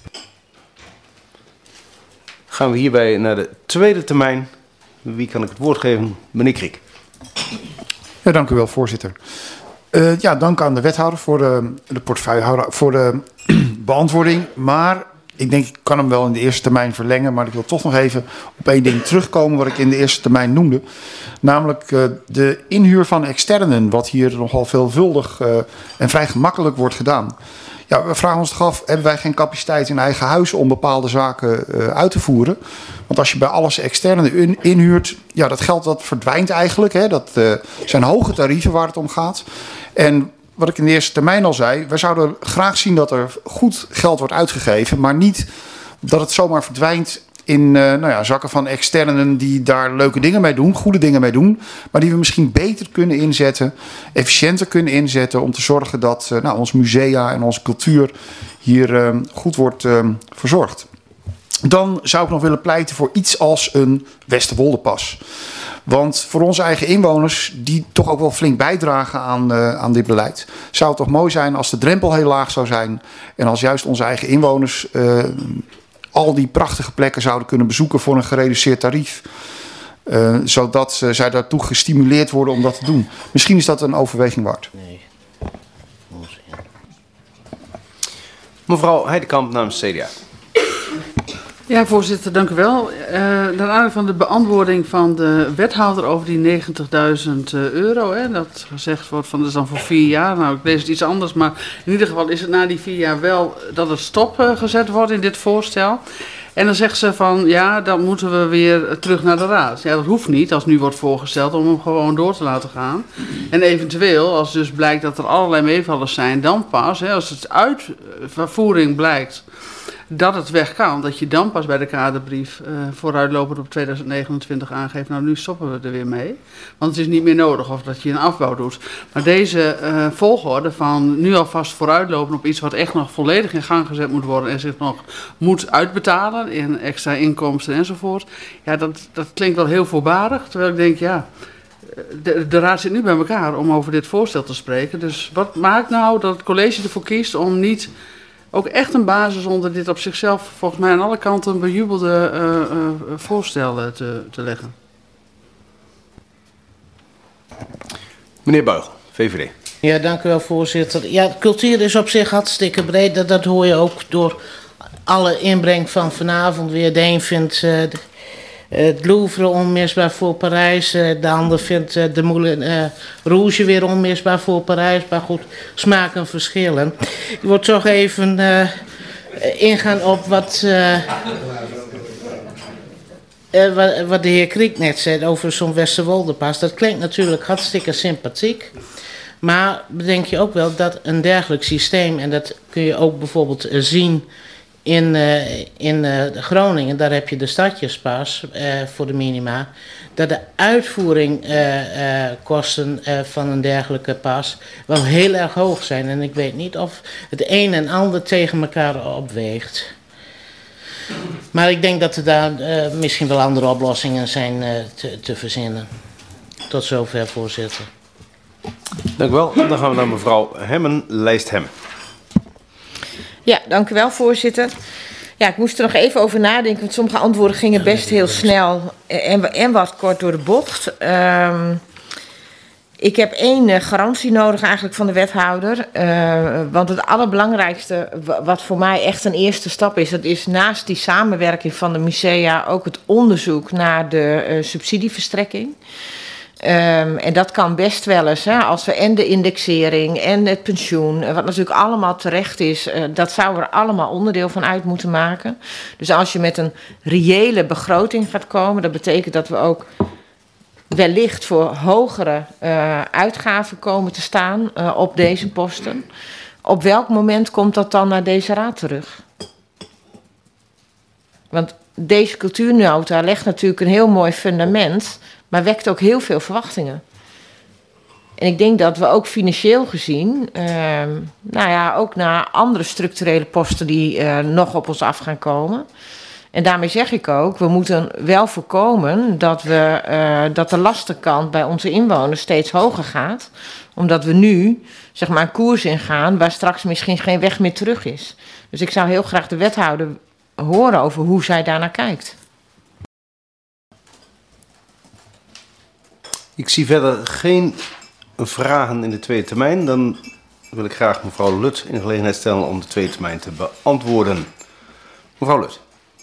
Gaan we hierbij naar de tweede termijn. Wie kan ik het woord geven? Meneer Kriek. Ja, dank u wel, voorzitter. Dank aan de wethouder voor de portefeuillehouder voor de beantwoording. Maar ik denk, ik kan hem wel in de eerste termijn verlengen. Maar ik wil toch nog even op één ding terugkomen wat ik in de eerste termijn noemde. Namelijk de inhuur van externen, wat hier nogal veelvuldig en vrij gemakkelijk wordt gedaan. Ja, we vragen ons toch af, hebben wij geen capaciteit in eigen huis om bepaalde zaken uit te voeren? Want als je bij alles externe inhuurt, ja, dat geld dat verdwijnt eigenlijk. Hè? Dat zijn hoge tarieven waar het om gaat. En wat ik in de eerste termijn al zei, wij zouden graag zien dat er goed geld wordt uitgegeven, maar niet dat het zomaar verdwijnt in zakken van externen die daar leuke dingen mee doen, goede dingen mee doen, maar die we misschien beter kunnen inzetten, efficiënter kunnen inzetten om te zorgen dat ons musea en onze cultuur hier goed wordt verzorgd. Dan zou ik nog willen pleiten voor iets als een Westerwoldepas. Want voor onze eigen inwoners, die toch ook wel flink bijdragen aan dit beleid, zou het toch mooi zijn als de drempel heel laag zou zijn en als juist onze eigen inwoners al die prachtige plekken zouden kunnen bezoeken voor een gereduceerd tarief. Zodat zij daartoe gestimuleerd worden om dat te doen. Misschien is dat een overweging waard. Nee. Mevrouw Heidekamp namens CDA. Ja, voorzitter, dank u wel. Naar aanleiding van de beantwoording van de wethouder over die €90.000, dat gezegd wordt van dat is dan voor 4 jaar. Nou, ik lees het iets anders, maar in ieder geval is het na die 4 jaar wel dat het stopgezet wordt in dit voorstel. En dan zegt ze van, ja, dan moeten we weer terug naar de raad. Ja, dat hoeft niet, als nu wordt voorgesteld, om hem gewoon door te laten gaan. En eventueel, als dus blijkt dat er allerlei meevallers zijn, dan pas, als het uitvoering blijkt dat het weg kan, dat je dan pas bij de kaderbrief vooruitlopend op 2029 aangeeft, nou nu stoppen we er weer mee. Want het is niet meer nodig of dat je een afbouw doet. Maar deze volgorde van nu alvast vooruitlopen op iets wat echt nog volledig in gang gezet moet worden en zich nog moet uitbetalen in extra inkomsten enzovoort. Ja, dat klinkt wel heel voorbarig, terwijl ik denk, ja, de raad zit nu bij elkaar om over dit voorstel te spreken. Dus wat maakt nou dat het college ervoor kiest om niet ook echt een basis onder dit op zichzelf volgens mij aan alle kanten bejubelde voorstel te leggen? Meneer Buigel, VVD. Ja, dank u wel, voorzitter. Ja, cultuur is op zich hartstikke breed. Dat hoor je ook door alle inbreng van vanavond weer. De een vindt het Louvre onmisbaar voor Parijs. De ander vindt de Moulin Rouge weer onmisbaar voor Parijs. Maar goed, smaken verschillen. Ik wil toch even ingaan op wat de heer Kriek net zei over zo'n Westerwoldepas. Dat klinkt natuurlijk hartstikke sympathiek. Maar bedenk je ook wel dat een dergelijk systeem, en dat kun je ook bijvoorbeeld zien In Groningen, daar heb je de stadjespas voor de minima. Dat de uitvoeringkosten van een dergelijke pas wel heel erg hoog zijn. En ik weet niet of het een en ander tegen elkaar opweegt. Maar ik denk dat er daar misschien wel andere oplossingen zijn te verzinnen. Tot zover, voorzitter. Dank u wel. Dan gaan we naar mevrouw Hemmen, lijst Hem. Ja, dank u wel, voorzitter. Ja, ik moest er nog even over nadenken, want sommige antwoorden gingen best heel snel en wat kort door de bocht. Ik heb 1 garantie nodig eigenlijk van de wethouder. Want het allerbelangrijkste, wat voor mij echt een eerste stap is, dat is naast die samenwerking van de musea ook het onderzoek naar de subsidieverstrekking. En dat kan best wel eens, hè, als we en de indexering en het pensioen, wat natuurlijk allemaal terecht is, dat zou er allemaal onderdeel van uit moeten maken. Dus als je met een reële begroting gaat komen, dat betekent dat we ook wellicht voor hogere uitgaven komen te staan op deze posten. Op welk moment komt dat dan naar deze raad terug? Want deze cultuurnota legt natuurlijk een heel mooi fundament, maar wekt ook heel veel verwachtingen. En ik denk dat we ook financieel gezien, ook naar andere structurele posten die nog op ons af gaan komen. En daarmee zeg ik ook, we moeten wel voorkomen dat de lastenkant bij onze inwoners steeds hoger gaat. Omdat we nu zeg maar een koers ingaan waar straks misschien geen weg meer terug is. Dus ik zou heel graag de wethouder horen over hoe zij daarnaar kijkt. Ik zie verder geen vragen in de tweede termijn. Dan wil ik graag mevrouw Lut in de gelegenheid stellen om de tweede termijn te beantwoorden. Mevrouw Lut.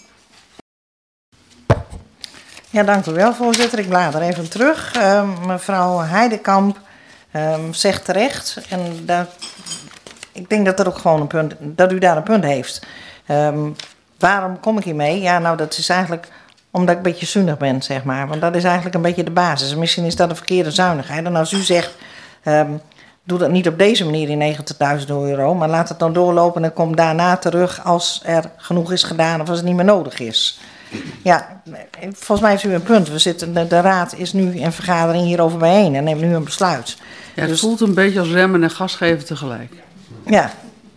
Ja, dank u wel, voorzitter. Ik blader even terug. Mevrouw Heidekamp zegt terecht, en ik denk dat er ook gewoon dat u daar een punt heeft. Waarom kom ik hiermee? Ja, nou, dat is eigenlijk omdat ik een beetje zuinig ben, zeg maar. Want dat is eigenlijk een beetje de basis. Misschien is dat een verkeerde zuinigheid. En als u zegt, doe dat niet op deze manier in €90.000, maar laat het dan doorlopen en kom daarna terug als er genoeg is gedaan of als het niet meer nodig is. Ja, volgens mij heeft u een punt. De raad is nu in vergadering hierover bijeen en neemt nu een besluit. Ja, het voelt een beetje als remmen en gas geven tegelijk. Ja.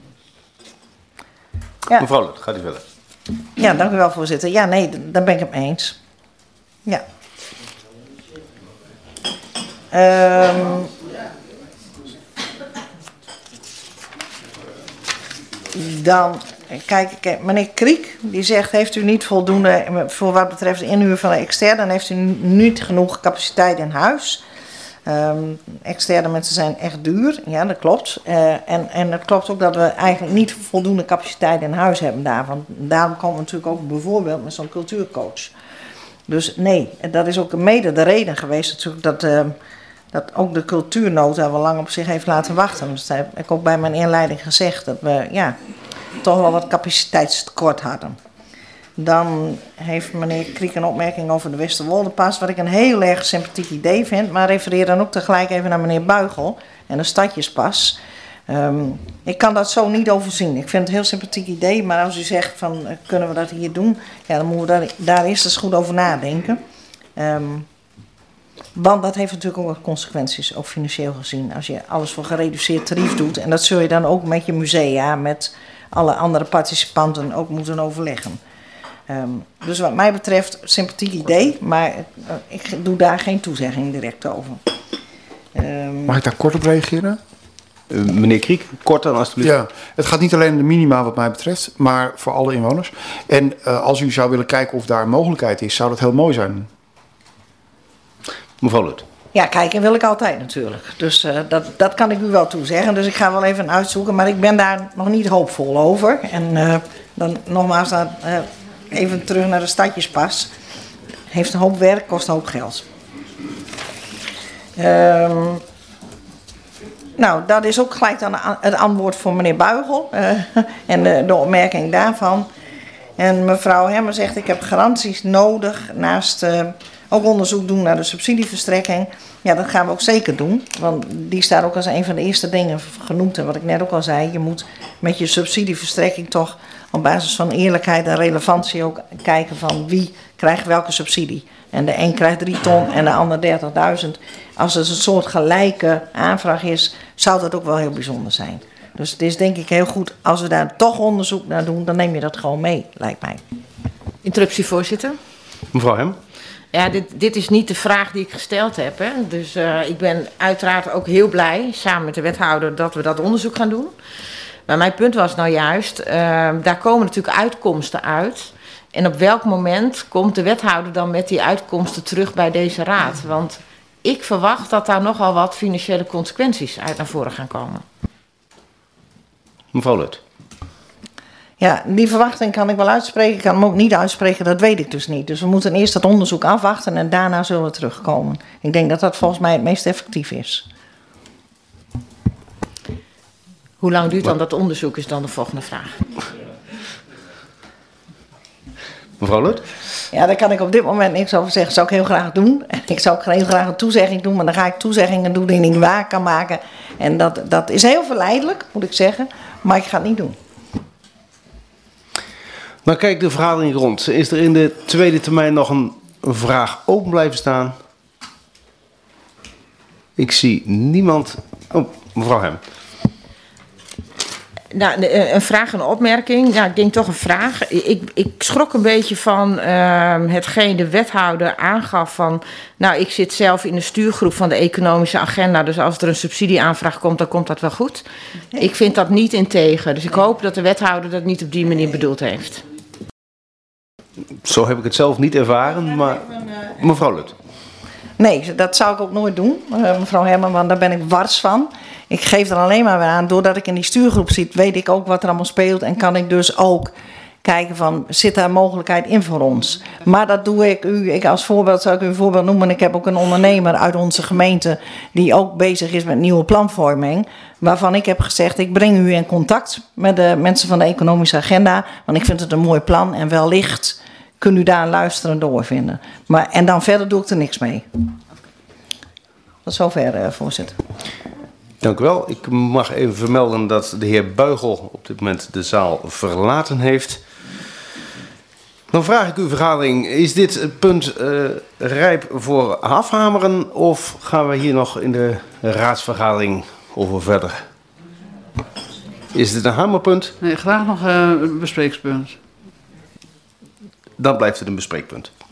Mevrouw Lut, gaat u verder. Ja, dank u wel, voorzitter. Ja, nee, daar ben ik het mee eens. Ja. Dan kijk ik, meneer Kriek, die zegt, heeft u niet voldoende, voor wat betreft de inhuur van de externe, dan heeft u niet genoeg capaciteit in huis. Externe mensen zijn echt duur, ja, dat klopt. En het klopt ook dat we eigenlijk niet voldoende capaciteit in huis hebben daar. Want daarom komen we natuurlijk ook bijvoorbeeld met zo'n cultuurcoach. Dus nee, dat is ook mede de reden geweest natuurlijk dat ook de cultuurnota wel lang op zich heeft laten wachten. Dus dat heb ik ook bij mijn inleiding gezegd, dat we toch wel wat capaciteitstekort hadden. Dan heeft meneer Kriek een opmerking over de Westerwoldepas, wat ik een heel erg sympathiek idee vind, maar refereer dan ook tegelijk even naar meneer Buigel en de stadjespas. Ik kan dat zo niet overzien. Ik vind het een heel sympathiek idee, maar als u zegt van kunnen we dat hier doen, ja, dan moeten we daar eerst eens goed over nadenken. Want dat heeft natuurlijk ook consequenties, ook financieel gezien, als je alles voor gereduceerd tarief doet. En dat zul je dan ook met je musea, met alle andere participanten ook moeten overleggen. Dus wat mij betreft, sympathiek idee, maar ik doe daar geen toezegging direct over. Mag ik daar kort op reageren? Meneer Kriek, kort dan alstublieft. Ja, het gaat niet alleen om de minima wat mij betreft, maar voor alle inwoners. En als u zou willen kijken of daar een mogelijkheid is, zou dat heel mooi zijn. Mevrouw Lut. Ja, kijken wil ik altijd natuurlijk. Dus dat kan ik u wel toezeggen. Dus ik ga wel even uitzoeken, maar ik ben daar nog niet hoopvol over. En dan nogmaals, even terug naar de stadjespas. Heeft een hoop werk, kost een hoop geld. Nou, dat is ook gelijk dan het antwoord voor meneer Buigel en de opmerking daarvan. En mevrouw Hemmer zegt, ik heb garanties nodig naast ook onderzoek doen naar de subsidieverstrekking. Ja, dat gaan we ook zeker doen, want die staat ook als een van de eerste dingen genoemd. En wat ik net ook al zei, je moet met je subsidieverstrekking toch op basis van eerlijkheid en relevantie ook kijken van wie krijgt welke subsidie. En de een krijgt 3 ton en de ander 30.000. Als het een soort gelijke aanvraag is, zou dat ook wel heel bijzonder zijn. Dus het is denk ik heel goed, als we daar toch onderzoek naar doen, dan neem je dat gewoon mee, lijkt mij. Interruptie, voorzitter. Mevrouw Hem. Ja, dit is niet de vraag die ik gesteld heb. Hè. Dus ik ben uiteraard ook heel blij, samen met de wethouder, dat we dat onderzoek gaan doen. Maar mijn punt was nou juist, daar komen natuurlijk uitkomsten uit. En op welk moment komt de wethouder dan met die uitkomsten terug bij deze raad? Want ik verwacht dat daar nogal wat financiële consequenties uit naar voren gaan komen. Mevrouw Lut. Ja, die verwachting kan ik wel uitspreken. Ik kan hem ook niet uitspreken, dat weet ik dus niet. Dus we moeten eerst dat onderzoek afwachten en daarna zullen we terugkomen. Ik denk dat dat volgens mij het meest effectief is. Hoe lang duurt dan dat onderzoek, is dan de volgende vraag. Mevrouw Lut? Ja, daar kan ik op dit moment niks over zeggen. Dat zou ik heel graag doen. En ik zou ook heel graag een toezegging doen, maar dan ga ik toezeggingen doen die ik niet waar kan maken. En dat is heel verleidelijk, moet ik zeggen, maar ik ga het niet doen. Maar kijk de vergadering rond. Is er in de tweede termijn nog een vraag open blijven staan? Ik zie niemand. Oh, mevrouw Hem. Nou, een vraag en een opmerking. Ja, ik denk toch een vraag. Ik schrok een beetje van hetgeen de wethouder aangaf van... Nou, ik zit zelf in de stuurgroep van de economische agenda... dus als er een subsidieaanvraag komt, dan komt dat wel goed. Nee. Ik vind dat niet integer. Dus ik hoop dat de wethouder dat niet op die manier bedoeld heeft. Zo heb ik het zelf niet ervaren, maar... Mevrouw Lut. Nee, dat zou ik ook nooit doen, mevrouw Herman, want daar ben ik wars van. Ik geef er alleen maar weer aan, doordat ik in die stuurgroep zit, weet ik ook wat er allemaal speelt. En kan ik dus ook kijken van, zit daar mogelijkheid in voor ons? Maar dat doe ik als voorbeeld, zou ik u een voorbeeld noemen. Ik heb ook een ondernemer uit onze gemeente die ook bezig is met nieuwe planvorming. Waarvan ik heb gezegd, ik breng u in contact met de mensen van de economische agenda. Want ik vind het een mooi plan en wellicht kunt u daar een luisteren doorvinden. En dan verder doe ik er niks mee. Tot zover, voorzitter. Dank u wel. Ik mag even vermelden dat de heer Buigel op dit moment de zaal verlaten heeft. Dan vraag ik uw vergadering, is dit punt rijp voor afhameren of gaan we hier nog in de raadsvergadering over verder? Is dit een hamerpunt? Nee, graag nog een bespreekspunt. Dan blijft het een bespreekpunt.